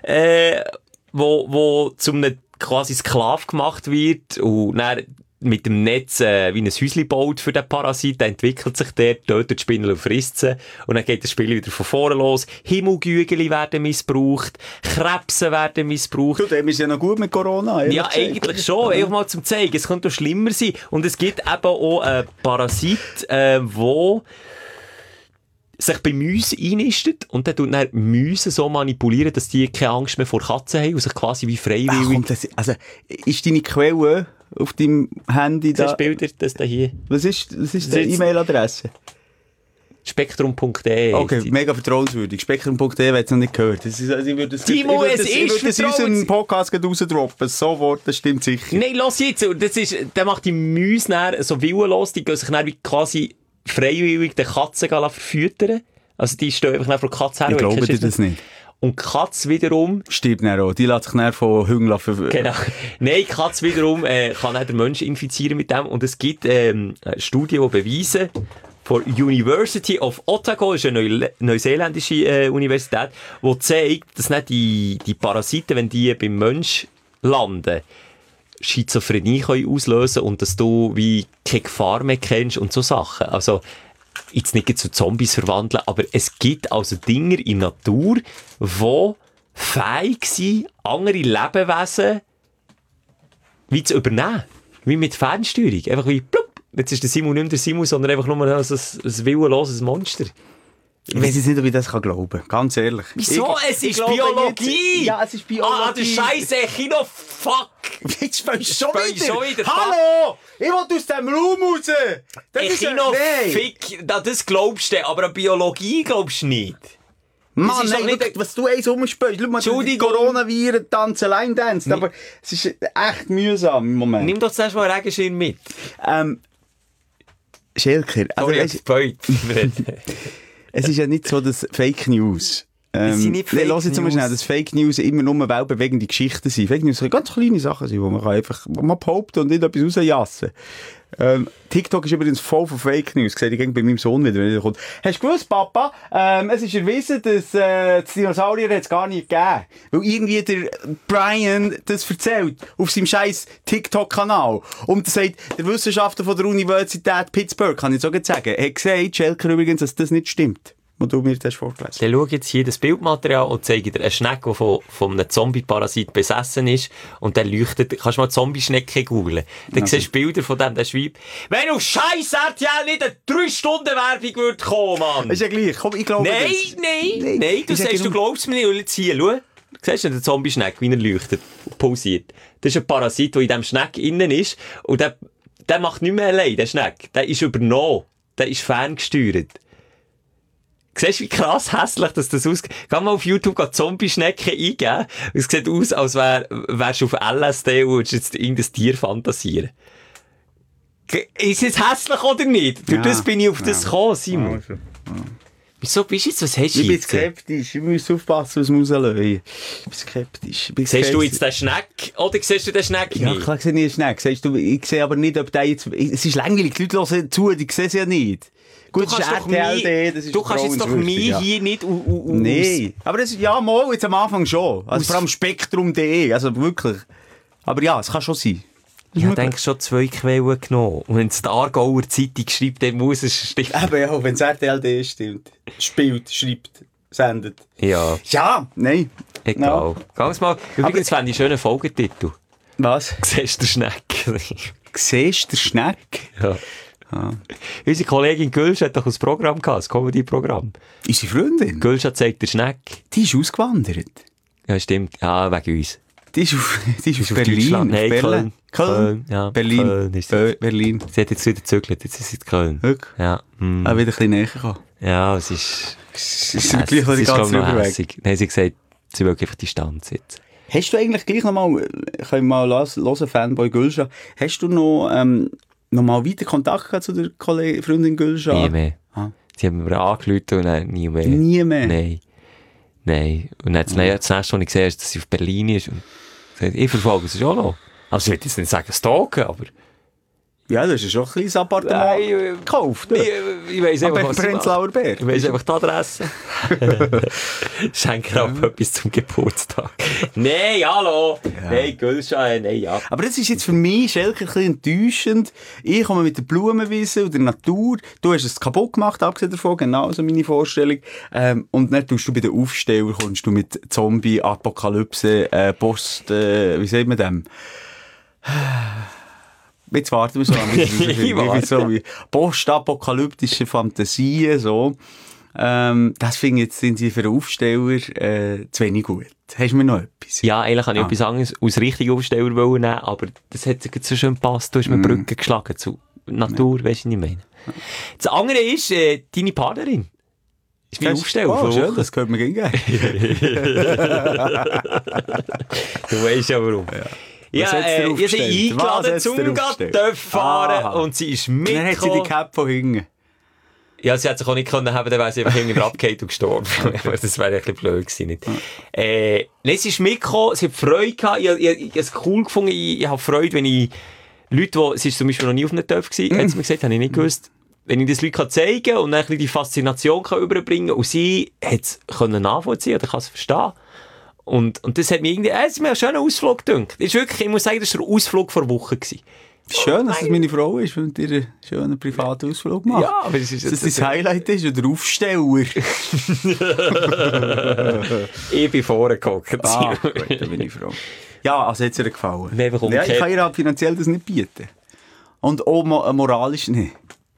wo zu einem quasi Sklav gemacht wird und dann mit dem Netz wie ein Häuschen baut für den Parasit, dann entwickelt sich der, tötet die Spinne und frisst sie und dann geht das Spiel wieder von vorne los. Himmelgügeli werden missbraucht, Krebse werden missbraucht. Du, dem ist ja noch gut mit Corona. Ja, eigentlich schon. Einfach mal zum zeigen, es könnte auch schlimmer sein. Und es gibt eben auch einen Parasit, wo sich bei Mäusen einnistet und dann Mäuse so manipulieren, dass die keine Angst mehr vor Katzen haben und sich quasi wie freiwillig... Also, ist deine Quelle auf deinem Handy da? Das Bilder, das da hier. Was ist die E-Mail-Adresse? Spektrum.de. Okay, mega vertrauenswürdig. Spektrum.de wird es noch nicht gehört. Das ist, also ich würde es in unseren Podcast rausdroppen. Sofort, das stimmt sicher. Nein, lass jetzt. Der macht die Mäuse so willenlos, die gehen sich dann wie quasi freiwillig den Katzen verfüttern. Also die stehen einfach vor der Katze her. Ich glaube dir das nicht. Und die Katze wiederum... Stirbt dann auch. Die lässt sich dann von Hüngeln Genau. Nein, die Katze wiederum kann auch den Menschen infizieren mit dem. Und es gibt Studien, die beweisen, von University of Otago, das ist eine neuseeländische Universität, die zeigt, dass nicht die Parasiten, wenn die beim Mensch landen, Schizophrenie können auslösen und dass du wie keine Gefahr mehr kennst und so Sachen. Also, jetzt nicht zu Zombies verwandeln, aber es gibt also Dinge in der Natur, die fähig sind, andere Lebewesen wie zu übernehmen. Wie mit Fernsteuerung. Einfach wie, plupp, jetzt ist der Simon nicht mehr der Simon, sondern einfach nur ein willenloses Monster. Ich weiß jetzt nicht, ob ich das glauben kann. Ganz ehrlich. Wieso? Es ist Biologie! Ja, es ist Biologie. Ah, der Scheiße Kino-Fuck! Jetzt spielst du schon wieder. Hallo! Hallo! Ich will aus dem Raum raus! Kino-Fick, das glaubst du, aber an Biologie glaubst du nicht. Mann, nein, nicht was du eins umspielst. Schau mal, die Coronaviren tanzen Line-Dance. Aber es ist echt mühsam im Moment. Nimm doch zuerst mal einen Regenschirm mit. Schelker. Also, es ist ja nicht so, dass Fake News... das sind nicht Fake News. Lass jetzt mal schnell, dass Fake News immer nur weltbewegende Geschichten sind. Fake News können ganz kleine Sachen sein, die man einfach mal behaupten und nicht etwas rausjassen. TikTok ist übrigens voll von Fake News. Das sehe ich bei meinem Sohn wieder, wenn er kommt. Hast du gewusst, Papa? Es ist erwiesen, dass das Dinosaurier jetzt gar nicht gegeben. Weil irgendwie der Brian das erzählt auf seinem scheiß TikTok-Kanal. Und er sagt, der Wissenschaftler von der Universität Pittsburgh, kann ich so sagen, hat gesagt, Schelker übrigens, dass das nicht stimmt. Was du mir das vorgelesen. Dann schau jetzt hier das Bildmaterial und zeige dir eine Schnecke, die von einem Zombie-Parasit besessen ist. Und dann leuchtet, kannst du mal Zombie-Schnecke googeln. Dann siehst du Bilder von dem, der schreibt, wenn auf scheiß RTL nicht eine 3-Stunden-Werbung würde kommen, Mann. Ist ja gleich. Komm, ich glaube Nein, du sagst, du glaubst mir nicht. Und jetzt hier, schau. Siehst du den Zombie-Schneck, wie er leuchtet und pausiert. Das ist ein Parasit, der in diesem Schneck innen ist. Und der macht nicht mehr allein, der Schneck. Der ist übernommen. Der ist ferngesteuert. Siehst du, wie krass hässlich das aussieht? Geh mal auf YouTube Zombie-Schnecke eingeben. Es sieht aus, als wärst du auf LSD und würdest jetzt irgendein Tier fantasieren. Ist es hässlich oder nicht? Durch das bin ich auf das gekommen, Simon. Also, Wieso bist du jetzt? Was hast du jetzt? Ich bin skeptisch. Ich muss aufpassen, was man rauslösen. Ich bin skeptisch. Siehst du jetzt den Schneck oder siehst du den Schneck nicht? Ja, klar sehe ich den Schneck. Siehst du, ich sehe aber nicht, ob der jetzt... Es ist langweilig, die Leute hören zu, die sehen es ja nicht. Gut, du kannst, du kannst jetzt doch mich hier nicht... Nein, aber das, ja, mal, jetzt am Anfang schon. Also vor allem Spektrum.de, also wirklich. Aber ja, es kann schon sein. Ich habe eigentlich schon 2 Quellen genommen. Und wenn es die Aargauer Zeitung schreibt, dann muss es stimmen. Eben ja, wenn es RTL.de stimmt. Spielt, schreibt, sendet. Ja. Ja, nein. Egal. No. Ganz mal. Übrigens fände ich einen schönen Folgetitel. Was? Siehst du den Schneck? Siehst du den Schneck? Ja. Ah. Unsere Kollegin Gülsch hat doch ein Programm gehabt, ein Comedy-Programm. Unsere Freundin? Gülsch hat zeigt den Schneck. Die ist ausgewandert. Ja, stimmt. Ja, wegen uns. Die ist auf Berlin. Nein, Köln. Köln. Ja, Berlin. Köln ist Berlin. Sie hat jetzt wieder gezögert, jetzt ist sie in Köln. Wirklich? Ja. Aber wieder ein bisschen näher gekommen. Ja, es ist... Es ist gleich noch die ganze Überweg. Nein, sie hat gesagt, sie will einfach Distanz jetzt. Hast du eigentlich gleich noch mal, können wir mal hören, Fanboy Gülscha, hast du noch mal weiter Kontakt gehabt zu der Freundin Gülscha? Nie mehr. Ah. Sie haben mir angerufen und dann nie mehr. Nie mehr? Nein. Und dann das nächste, was ich gesehen habe, ist, dass sie auf Berlin ist. Und ich verfolge sie schon noch. Also ich will jetzt nicht sagen stalken, aber... Ja, du hast ja schon ein kleines Appartement gekauft. Ich weiss einfach, was Prenzlauer Berg. Ich weiss einfach die Adresse. Schenke auch etwas zum Geburtstag. Nein, hallo. Ja. Nein, Gülscha, nein, ja. Aber das ist jetzt für mich, Schelker, ein bisschen enttäuschend. Ich komme mit der Blumenwiese und der Natur. Du hast es kaputt gemacht, abgesehen davon, genauso meine Vorstellung. Und dann tust du bei den Aufsteller, kommst du mit Zombie, Apokalypse, Post, wie sagt man dem? Jetzt warten wir so lange. Postapokalyptische Fantasien, so. Das finde ich jetzt sind sie für einen Aufsteller zu wenig gut. Hast du mir noch etwas? Ja, eigentlich kann ich etwas anderes aus richtigen Aufsteller nehmen, aber das hat sich so schön gepasst. Du hast mir Brücken geschlagen zu Natur, weisst du, was ich meine. Das andere ist deine Partnerin. Ist mein Aufsteller. Oh, schön, das könnte man gehen. Du weißt ja warum. Ja, ihr seid eingeladen zum Töpf fahren und sie ist mitgekommen. Dann hat sie die Cap von hinten. Ja, sie hat sich auch nicht können haben, dann wäre sie einfach hinten abgefallen und gestorben. Das wäre ein bisschen blöd gewesen. Nicht? Nein, sie ist mitgekommen, sie hat Freude gehabt, ich habe es cool gefunden, ich habe Freude, wenn ich Leute, sie ist zum Beispiel noch nie auf einem Töpf gewesen, hat sie mir gesagt, habe ich nicht gewusst. wenn ich das Leuten zeigen kann und dann ein bisschen die Faszination kann überbringen kann, und sie hat es nachvollziehen oder kann es verstehen. Und das hat mir irgendwie, es ist mir ein schöner Ausflug gedacht. Ich muss sagen, das war der Ausflug vor Wochen gewesen. Schön, dass das meine Frau ist und ihr einen schönen privaten Ausflug macht. Ja, aber es ist... Dass das Highlight ist oder der Aufsteller. Ich bin vorne gehockt. Gut, da bin ich froh. Ja, also hat es ihr gefallen. Ja, ich kann ihr halt finanziell das nicht bieten. Und auch moralisch nicht.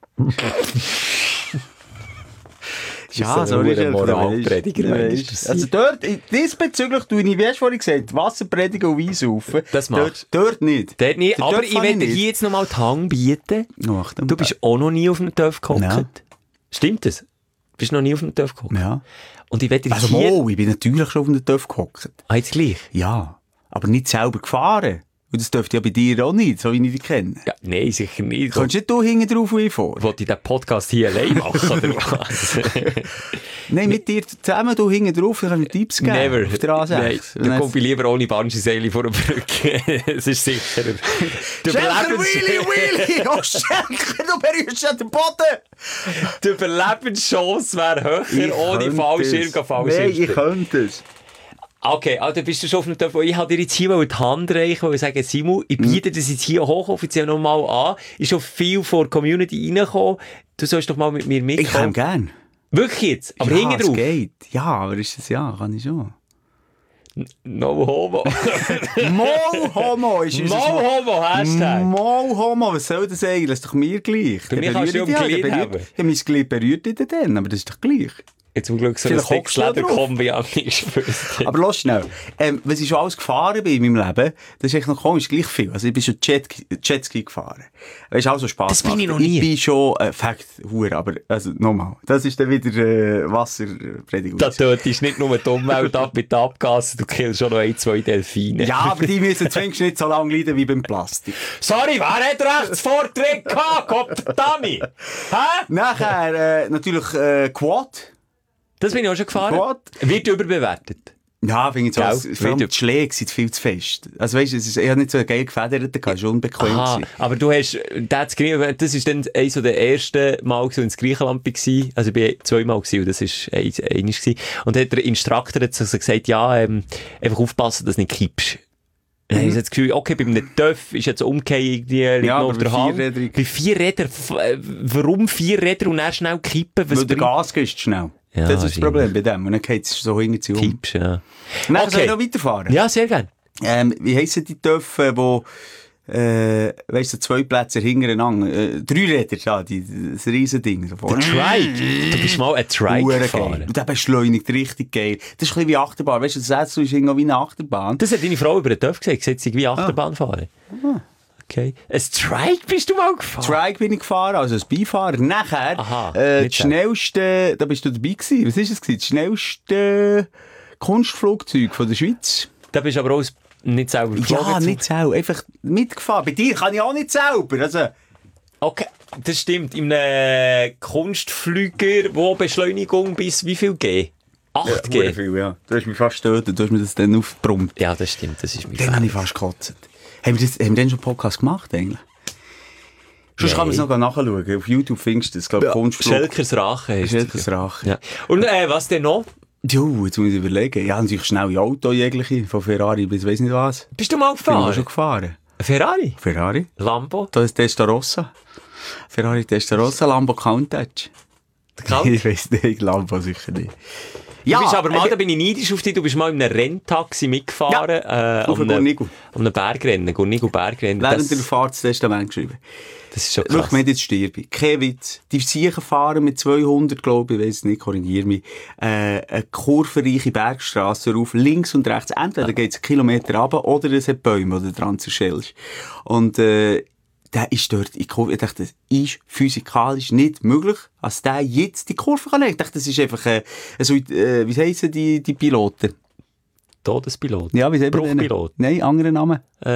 Ja, so ist ein Moralprediger. Also dort, diesbezüglich tue ich, wie hast du vorhin gesagt, Wasser predigen und Wein saufen. Das machst du. Dort nicht. Dort nicht, aber ich werde dir hier jetzt nochmal die Hand bieten. Du bist auch noch nie auf einem Töff gehockt. Ja. Stimmt das? Bist du noch nie auf einem Töff gehockt? Ja. Und ich werde dir also hier... ich bin natürlich schon auf einem Töff gehockt. Ah, jetzt gleich? Ja, aber nicht selber gefahren. Und das dürfte ja bei dir auch nicht, so wie ich dich kenne. Ja, nein, sicher nicht. Kannst nicht du hinten drauf wie vor? Wollte ich den Podcast hier allein machen, oder was? Nein, mit dir zusammen, du hinten drauf, dann kannst du Tipps geben. Never. Auf der A6. Nein, dann komme ich lieber ohne Bungee-Seile vor der Brücke. Es ist sicherer. Schenker, Willi! Oh, Schenker, du berührst an den Boden! Die Überlebenschance wäre höher, ohne Fallschirm. Nein, ich könnte es. Okay, also bist du schon auf dem Töpf. Ich wollte dir jetzt hier die Hand reichen und sagen, Simon, ich biete das jetzt hier hochoffiziell nochmal an. Ist schon viel vor der Community reingekommen. Du sollst doch mal mit mir mitkommen. Ich kann gern. Wirklich jetzt? Aber ja, hinten drauf? Geht. Ja, aber ist das ja, kann ich schon. No homo. Mo homo ist unser Mo homo, Hashtag. Mo homo, was soll das eigentlich? Das ist doch mir gleich. Bei mir kannst du ja Glied haben. Ja, mein Glied berührt dich dann, aber das ist doch gleich. Jetzt zum Glück so ein Sexleder-Kombi an mich. Aber lass schnell. Was ich schon alles gefahren bin in meinem Leben, das ist echt noch komisch, gleich viel. Also ich bin schon Jetski gefahren. Das ist auch so Spass. Das bin ich noch nie. Ich bin schon, Hure, aber, also, nochmal. Das ist dann wieder, Wasserpredigung. Das tötest nicht nur die Umwelt ab mit den Abgasen, du killst schon noch 1-2 Delfine. Ja, aber die müssen zumindest nicht so lange leiden wie beim Plastik. Sorry, wer hat Rechtsvortritt gehabt? Kommt Dani? Hä? Nachher, natürlich, Quad. Das bin ich auch schon gefahren. Quad. Wird überbewertet. Ja, finde ich so. Vor allem die Schläge sind viel zu fest. Also weißt du, ich habe nicht so einen geil gefederten, das war schon unbequem. Aber du hast, das ist dann eines der ersten Mal, als ich in Griechenland war. Also ich war 2 Mal und das war eines. Und dann hat der Instruktor hat so gesagt, ja, einfach aufpassen, dass du nicht kippst. Dann habe ich das Gefühl, okay, bei einem Töff ist jetzt Umkehrung, die liegt noch auf der Hand. Bei 4 Rädern, warum 4 Räder und dann schnell kippen? Weil der Gas gehst schnell. Ja, das ist das Problem bei dem. Und dann geht es so hinten um. Kippst, ja. Und dann soll ich noch weiterfahren? Ja, sehr gerne. Wie heissen die Töpfe, wo, weißt du, 2 Plätze hintereinander, 3 Räder, ja, das Riesending. So der Trike. Du bist mal ein Trike gefahren. Und der beschleunigt richtig geil. Das ist ein bisschen wie Achterbahn. Weißt du, das ist irgendwie wie eine Achterbahn. Das hat deine Frau über den Töpf gesagt. Sie hat sich wie Achterbahn fahren. Okay. Ein Trike bist du mal gefahren? Trike bin ich gefahren, also als Beifahrer. Nachher, das schnellste, da bist du dabei gewesen. Was ist es gewesen? Das schnellste Kunstflugzeug von der Schweiz. Da bist du aber auch nicht selber geflogen? Ja, nicht selber. Einfach mitgefahren. Bei dir kann ich auch nicht selber. Also. Okay, das stimmt. In einem Kunstflüger, wo Beschleunigung bis wie viel G? 8G? Ja, viel, ja. Du hast mich fast getötet, du hast mir das dann aufgebrummt. Ja, das stimmt. Das ist mir dann habe ich fast gekotzt. Haben wir denn schon einen Podcast gemacht, eigentlich? Sonst kann man es noch nachschauen. Auf YouTube findest du das, glaube ich, Kunstflug. Schelkers Rache. Schelkers Rache. Ja. Und was denn noch? Jo, jetzt muss ich überlegen. Ja, natürlich schnelle Auto jegliche, von Ferrari bis weiss nicht was. Bist du mal gefahren? Bin ich schon gefahren. Ferrari? Ferrari. Lambo? Das ist Testarossa. Ferrari Testarossa, Lambo Countach. Ich weiss nicht, Lambo sicher nicht. Ja, du bist aber mal, da bin ich neidisch auf dich, du bist mal in einem Renntaxi mitgefahren. Ja, auf einem Bergrennen, Gurnigu-Bergrennen. Während der Fahrt das Testament geschrieben. Das ist schon krass. Schau, wir jetzt sterbe. Kein Witz. Die Siechen fahren mit 200, glaube ich, weiss nicht, korrigiere mich, eine kurvenreiche Bergstrasse rauf, links und rechts. Entweder geht es einen Kilometer runter oder es hat Bäume, die du dran zerschellst. Und, der ist dort in die Kurve. Ich dachte, das ist physikalisch nicht möglich, dass der jetzt die Kurve kann. Ich dachte, das ist einfach, wie heissen die Piloten? Todespilot? Ja, wie sagen wir Bruchpilot? Nein, andere Namen.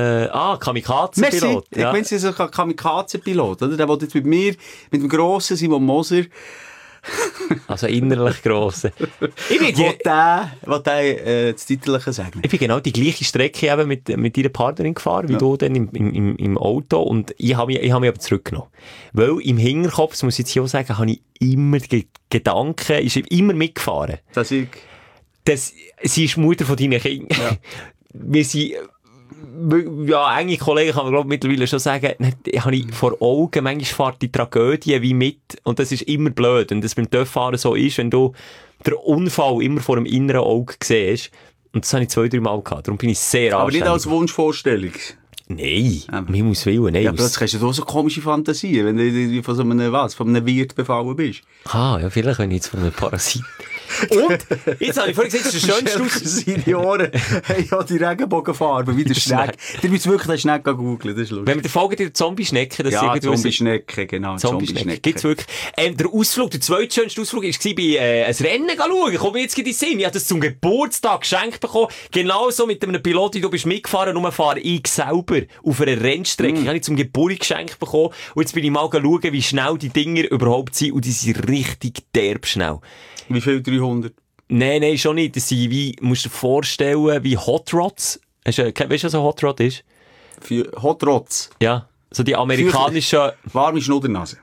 Kamikaze-Pilot. Ja. Ich meine, es ist ein Kamikaze-Pilot, oder? Der wollte jetzt mit mir, mit dem grossen Simon Moser, Also innerlich grosse. Ich bin das Titelliche sagen. Ich bin genau die gleiche Strecke eben mit deiner Partnerin gefahren, wie du dann im Auto. Und ich habe mich aber zurückgenommen. Weil im Hinterkopf, das muss ich jetzt hier auch sagen, habe ich immer Gedanken, ist immer mitgefahren. Sie ist Mutter von deinen Kindern. Ja. Wir sind, ja, enge Kollegen kann man glaube mittlerweile schon sagen, habe ich vor Augen, manchmal fährt die Tragödie wie mit, und das ist immer blöd, und das beim Töfffahren so ist, wenn du den Unfall immer vor dem inneren Auge siehst, und das habe ich 2-3 Mal gehabt, darum bin ich sehr anständig. Aber nicht als Wunschvorstellung? Nein, mir muss willen, nein. Ja, plötzlich hast du so komische Fantasien, wenn du von so einem Wirt befallen bist. Ja, vielleicht, wenn ich jetzt von einem Parasit. Und, jetzt habe ich vorhin gesagt, das ist der schönste Seine Ohren haben ja die Regenbogenfarbe, wie der Schneck. Du musst wirklich den Schneck googeln, das ist lustig. Wenn wir den folgen, die Zombie-Schnecke, das ja, Zombie-Schnecke, genau. Zombie-Schnecke. Gibt's wirklich. Der Ausflug, der zweitschönste Ausflug, war bei ein Rennen schauen. Ich komme jetzt in den Sinn. Ich habe das zum Geburtstag geschenkt bekommen. Genauso mit einem Pilot, du bist mitgefahren, nur fahre ich selber auf einer Rennstrecke. Ich habe zum Geburtstag geschenkt bekommen. Und jetzt bin ich mal schauen, wie schnell die Dinger überhaupt sind. Und die sind richtig derb schnell. Wie viel? 300? Nein, schon nicht. Das sind wie, musst du dir vorstellen, wie Hot Rods. Weißt du, was ein Hot Rod ist? Für Hot Rods? Ja. So die amerikanischen... Warme Schnuddernase.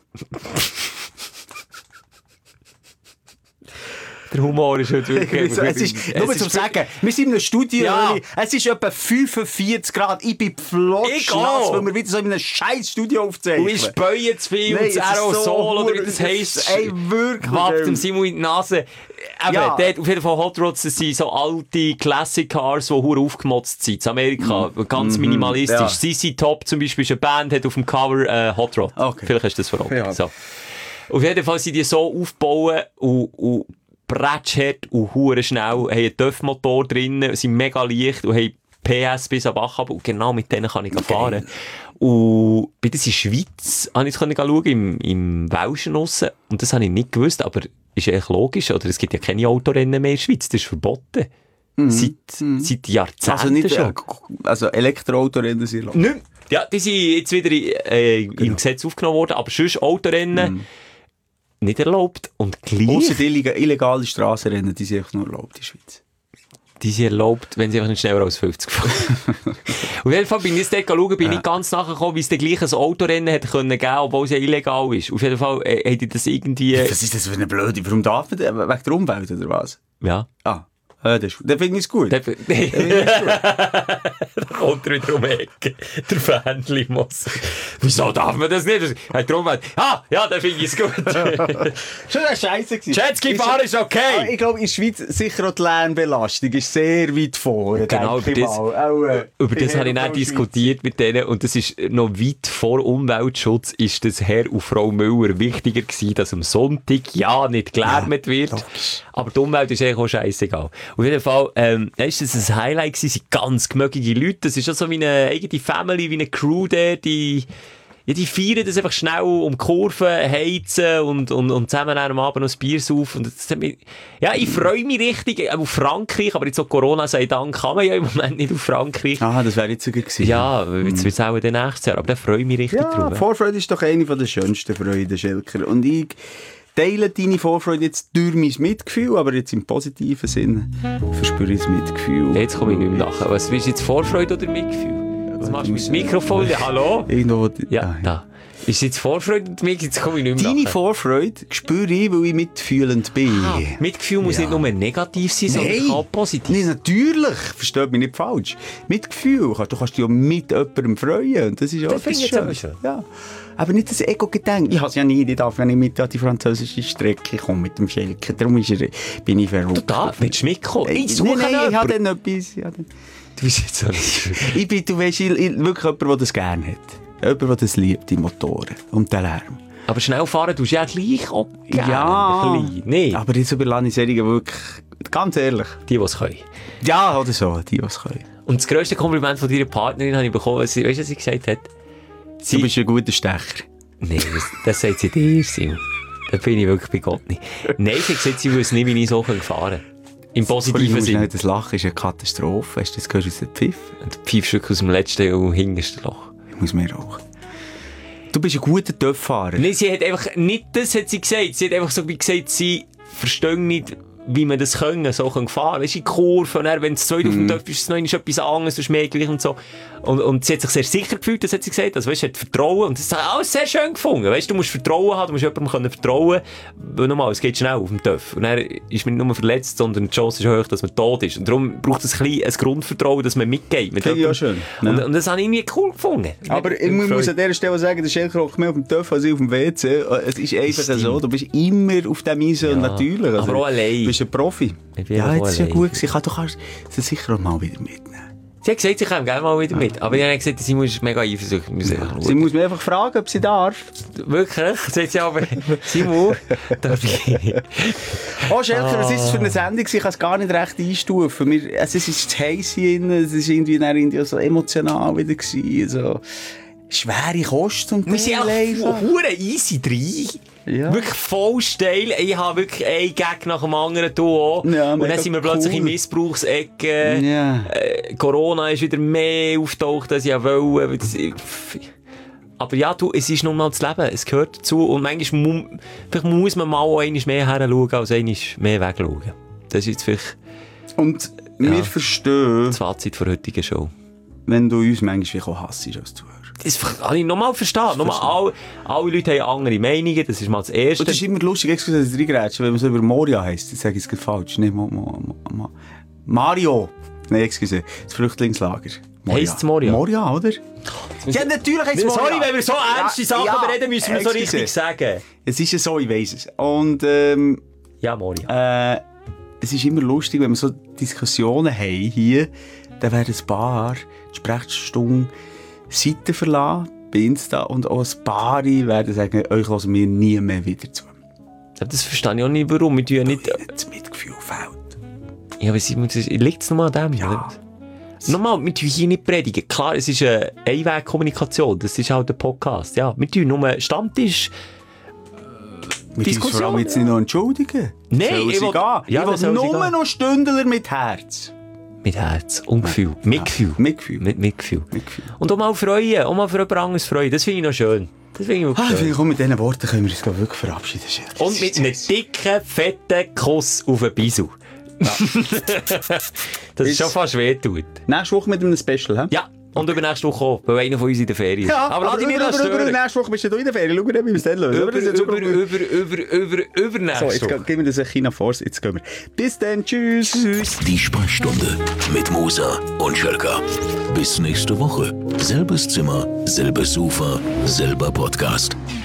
Der Humor ist heute wirklich... Nur zum Sagen, wir sind in einem Studio, ja. Es ist etwa 45 Grad, ich bin flotschnass, weil wir wieder so in einem scheiß Studio aufzeichnen. Und ich späue zu viel und das Aerosol, oder wie das heisst, wappt dem Simon in die Nase. Eben, dort, auf jeden Fall Hot Rods, das sind so alte Classic Cars, die verdammt aufgemotzt sind. In Amerika, ganz minimalistisch. Ja. CC Top zum Beispiel ist eine Band, hat auf dem Cover Hot Rod. Okay. Vielleicht hast du das vor Augen. Ja. So. Auf jeden Fall sind die so aufgebaut und bretschhart und hure schnell, haben einen TÜV-Motor drin, sind mega leicht und haben PS bis am Bach ab, und genau mit denen kann ich fahren. Und bei das in der Schweiz habe ich es schauen, im Welschen draussen, und das habe ich nicht gewusst, aber ist eigentlich logisch, oder? Es gibt ja keine Autorennen mehr in der Schweiz, das ist verboten. Seit Jahrzehnten schon. Also Elektroautorennen sind erlaubt? Nicht. Ja, die sind jetzt wieder im Gesetz aufgenommen worden, aber sonst Autorennen nicht erlaubt. Und gleich... Ausser die illegale Strassenrennen, die sind einfach nur erlaubt in der Schweiz. Die sind erlaubt, wenn sie einfach nicht schneller als 50 fahren. Auf jeden Fall bin ich jetzt dort schauen, bin ich ganz nachgekommen, wie es dann gleich ein Autorennen hätte können geben, obwohl es ja illegal ist. Auf jeden Fall hätte ich das irgendwie... Was ist das für eine Blöde? Warum darf man das? Wegen der Umwelt oder was? Ja. Dann finde ich es gut. Da kommt er wieder um die Ecke. Der Fähnchen-Muss. Wieso darf man das nicht? Ja, dann finde ich es gut. Schon eine Scheisse gewesen. Jetski fahren ist okay. Ich glaube, in der Schweiz sicher auch die Lärmbelastung ist sehr weit vor. Genau, über das habe ich nicht diskutiert mit denen. Und das ist noch weit vor Umweltschutz, ist das Herr und Frau Müller wichtiger gewesen, dass am Sonntag nicht gelärmt wird. Logisch. Aber die Umwelt ist eigentlich auch scheissegal. Auf jeden Fall, ist das ein Highlight gewesen, sind ganz gemögige Leute. Das ist auch so wie eine eigene Family, wie eine Crew der, die feiern das einfach schnell um Kurven, heizen und zusammen am Abend noch ein Bier saufen. Und das hat mich, ich freue mich richtig auf Frankreich, aber jetzt auch Corona sei Dank kann man ja im Moment nicht auf Frankreich. Das wäre jetzt sogar gewesen. Ja, jetzt wird es auch den nächsten Jahr, aber da freue ich mich richtig drauf. Vorfreude ist doch eine der schönsten Freuden, Schelker. Und ich teile deine Vorfreude jetzt durch mein Mitgefühl, aber jetzt im positiven Sinn verspüre ich das Mitgefühl. Jetzt komme ich nicht mehr nachher. Was ist jetzt Vorfreude oder Mitgefühl? Was machst du mit dem Mikrofon? Hallo? Irgendwo... Da. Ist jetzt Vorfreude oder Mitgefühl? Jetzt komme ich nicht mehr Deine nachher. Vorfreude spüre ich, weil ich mitfühlend bin. Mitgefühl muss nicht nur negativ sein, sondern auch positiv. Nein, natürlich. Versteht mich nicht falsch. Mitgefühl. Du kannst dich ja mit jemandem freuen. Und das ist auch etwas Schönes. Ja. Aber nicht das Ego-Gedenken. Ich habe es ja nie. Ich darf, wenn ich mit an die französische Strecke komme mit dem Schelker. Darum bin ich verrückt. Du darfst mitkommen? Ich suche ich habe dann etwas. Du bist jetzt so du weißt, wirklich jemand, der das gerne hat. Jemand, der das liebt, die Motoren und den Lärm. Aber schnell fahren tust du ja gleich auch gerne. Ja, nee. Aber jetzt überlasse ich Serien wirklich, ganz ehrlich. Die es können. Ja, oder so, die es können. Und das grösste Kompliment von deiner Partnerin habe ich bekommen, weißt du, was sie gesagt hat? Du bist ein guter Stecher. Nein, das sagt sie dir, Simon. Da bin ich wirklich bei Gott nicht. Nein, sie hat gesagt, sie wüsste nicht, wie ich so fahren kann. Im positiven Sinne. Das Lachen ist eine Katastrophe. Weißt du, das gehört aus dem Pfiff. Und du pfeifst wirklich aus dem letzten und hintersten Loch. Ich muss mehr rauchen. Du bist ein guter Töpffahrer. Nein, sie hat einfach nicht das hat sie gesagt. Sie hat einfach so wie gesagt, sie verstehen nicht, wie man das können, so fahren kann. Weißt du, in Kurven, und dann, wenn es zu weit auf dem Töpf ist, ist es noch etwas anderes, du mehr gleich und so. Und sie hat sich sehr sicher gefühlt, das hat sie gesagt. Also, weißt du, sie hat Vertrauen. Und das hat alles sehr schön gefunden. Weißt du, du musst Vertrauen haben, du musst jemandem vertrauen. Weil nochmal, es geht schnell auf dem Töpf. Und dann ist man nicht nur verletzt, sondern die Chance ist hoch, dass man tot ist. Und darum braucht es ein Grundvertrauen, dass man mitgeht. Mit ja, schön. Ja. Und das habe ich irgendwie cool gefunden. Aber ich muss an dieser Stelle sagen, der Schelker hockt mehr auf dem Töpf als ich auf dem WC. Es ist einfach so, du bist immer auf dem Eisen und natürlich. Also, aber auch allein. Du bist ein Profi. Ja, jetzt ist ja gut gewesen. Du kannst sie sicher auch mal wieder mitnehmen. Sie hat gesagt, sie kommt gerne mal wieder mit. Aber ich habe gesagt, sie muss mega eifersüchtig. Sie muss mir einfach fragen, ob sie darf. Wirklich? Sagt sie aber, Simon, darf ich? Oh, Schelker, was ist das für eine Sendung? Ich kann es gar nicht recht einstufen. Es ist zu heiß hier drin. Es war irgendwie so emotional wieder gewesen. So schwere Kost und wir sind auch hure easy drin. Ja. Wirklich voll steil. Ich habe wirklich einen Gag nach dem anderen auch. Ja, und dann sind wir plötzlich in Missbrauchsecken. Ja. Corona ist wieder mehr auftaucht, als ich wollte. Aber ja, es ist nun mal das Leben. Es gehört dazu. Und manchmal muss man mal auch einmal mehr heranschauen, als einmal mehr wegschauen. Das ist jetzt vielleicht... Und wir verstehen... Das Fazit der heutigen Show. Wenn du uns manchmal auch hasst als Zuhörer. Das kann ich nochmal verstehen. Nochmal, alle Leute haben andere Meinungen, das ist mal das Erste. Und das ist immer lustig, dass es reingrätscht, wenn man so über Moria heisst. Jetzt sage ich es falsch. Nicht Mario. Nein, excuse. Das Flüchtlingslager. Heisst es Moria? Moria, oder? Ja, natürlich heisst es Moria. Sorry, wenn wir so ernste Sachen bereden, müssen wir so richtig sagen. Es ist ja so, ich weiss es. Und, ja, Moria. Es ist immer lustig, wenn wir so Diskussionen haben hier, dann werden ein paar die Sprechstunde Seiten verlassen, bei Insta, und auch ein paar werden sagen, euch hören wir nie mehr wieder zu. Das verstehe ich auch nicht, warum. Wir tun ja nicht... Das Mitgefühl fehlt. Ja, aber liegt es nochmal an dem? Ja. Nochmal, wir tun hier nicht predigen. Klar, es ist eine Einwegkommunikation, das ist halt ein Podcast. Ja, wir tun nur Stammtisch... Wir müssen uns vor allem jetzt nicht noch entschuldigen. Nein, ich will nur noch Stündler mit Herz. Mit Herz und Gefühl. Mit Gefühl. Mit Gefühl. Und auch mal freuen. Auch mal für jemand anderes freuen. Das finde ich noch schön. Das finde ich auch schön. Mit diesen Worten können wir uns wirklich verabschieden. Und mit einem dicken, fetten Kuss auf den Bisou. Ja. Das ist schon fast weh tut. Nächste Woche mit einem Special, hä? Ja. Und übernächste Woche auch, weil einer von uns in der Ferien ist. Ja, aber lass dich nicht stören. Nächste Woche bist du in der Ferien. Schau mal, wie wir es dann lösen. Übernächste Woche. So, jetzt geben wir das China vor. Jetzt gehen wir. Bis dann. Tschüss. Die Sprechstunde mit Musa und Schelka. Bis nächste Woche. Selbes Zimmer, selbes Sofa, selber Podcast.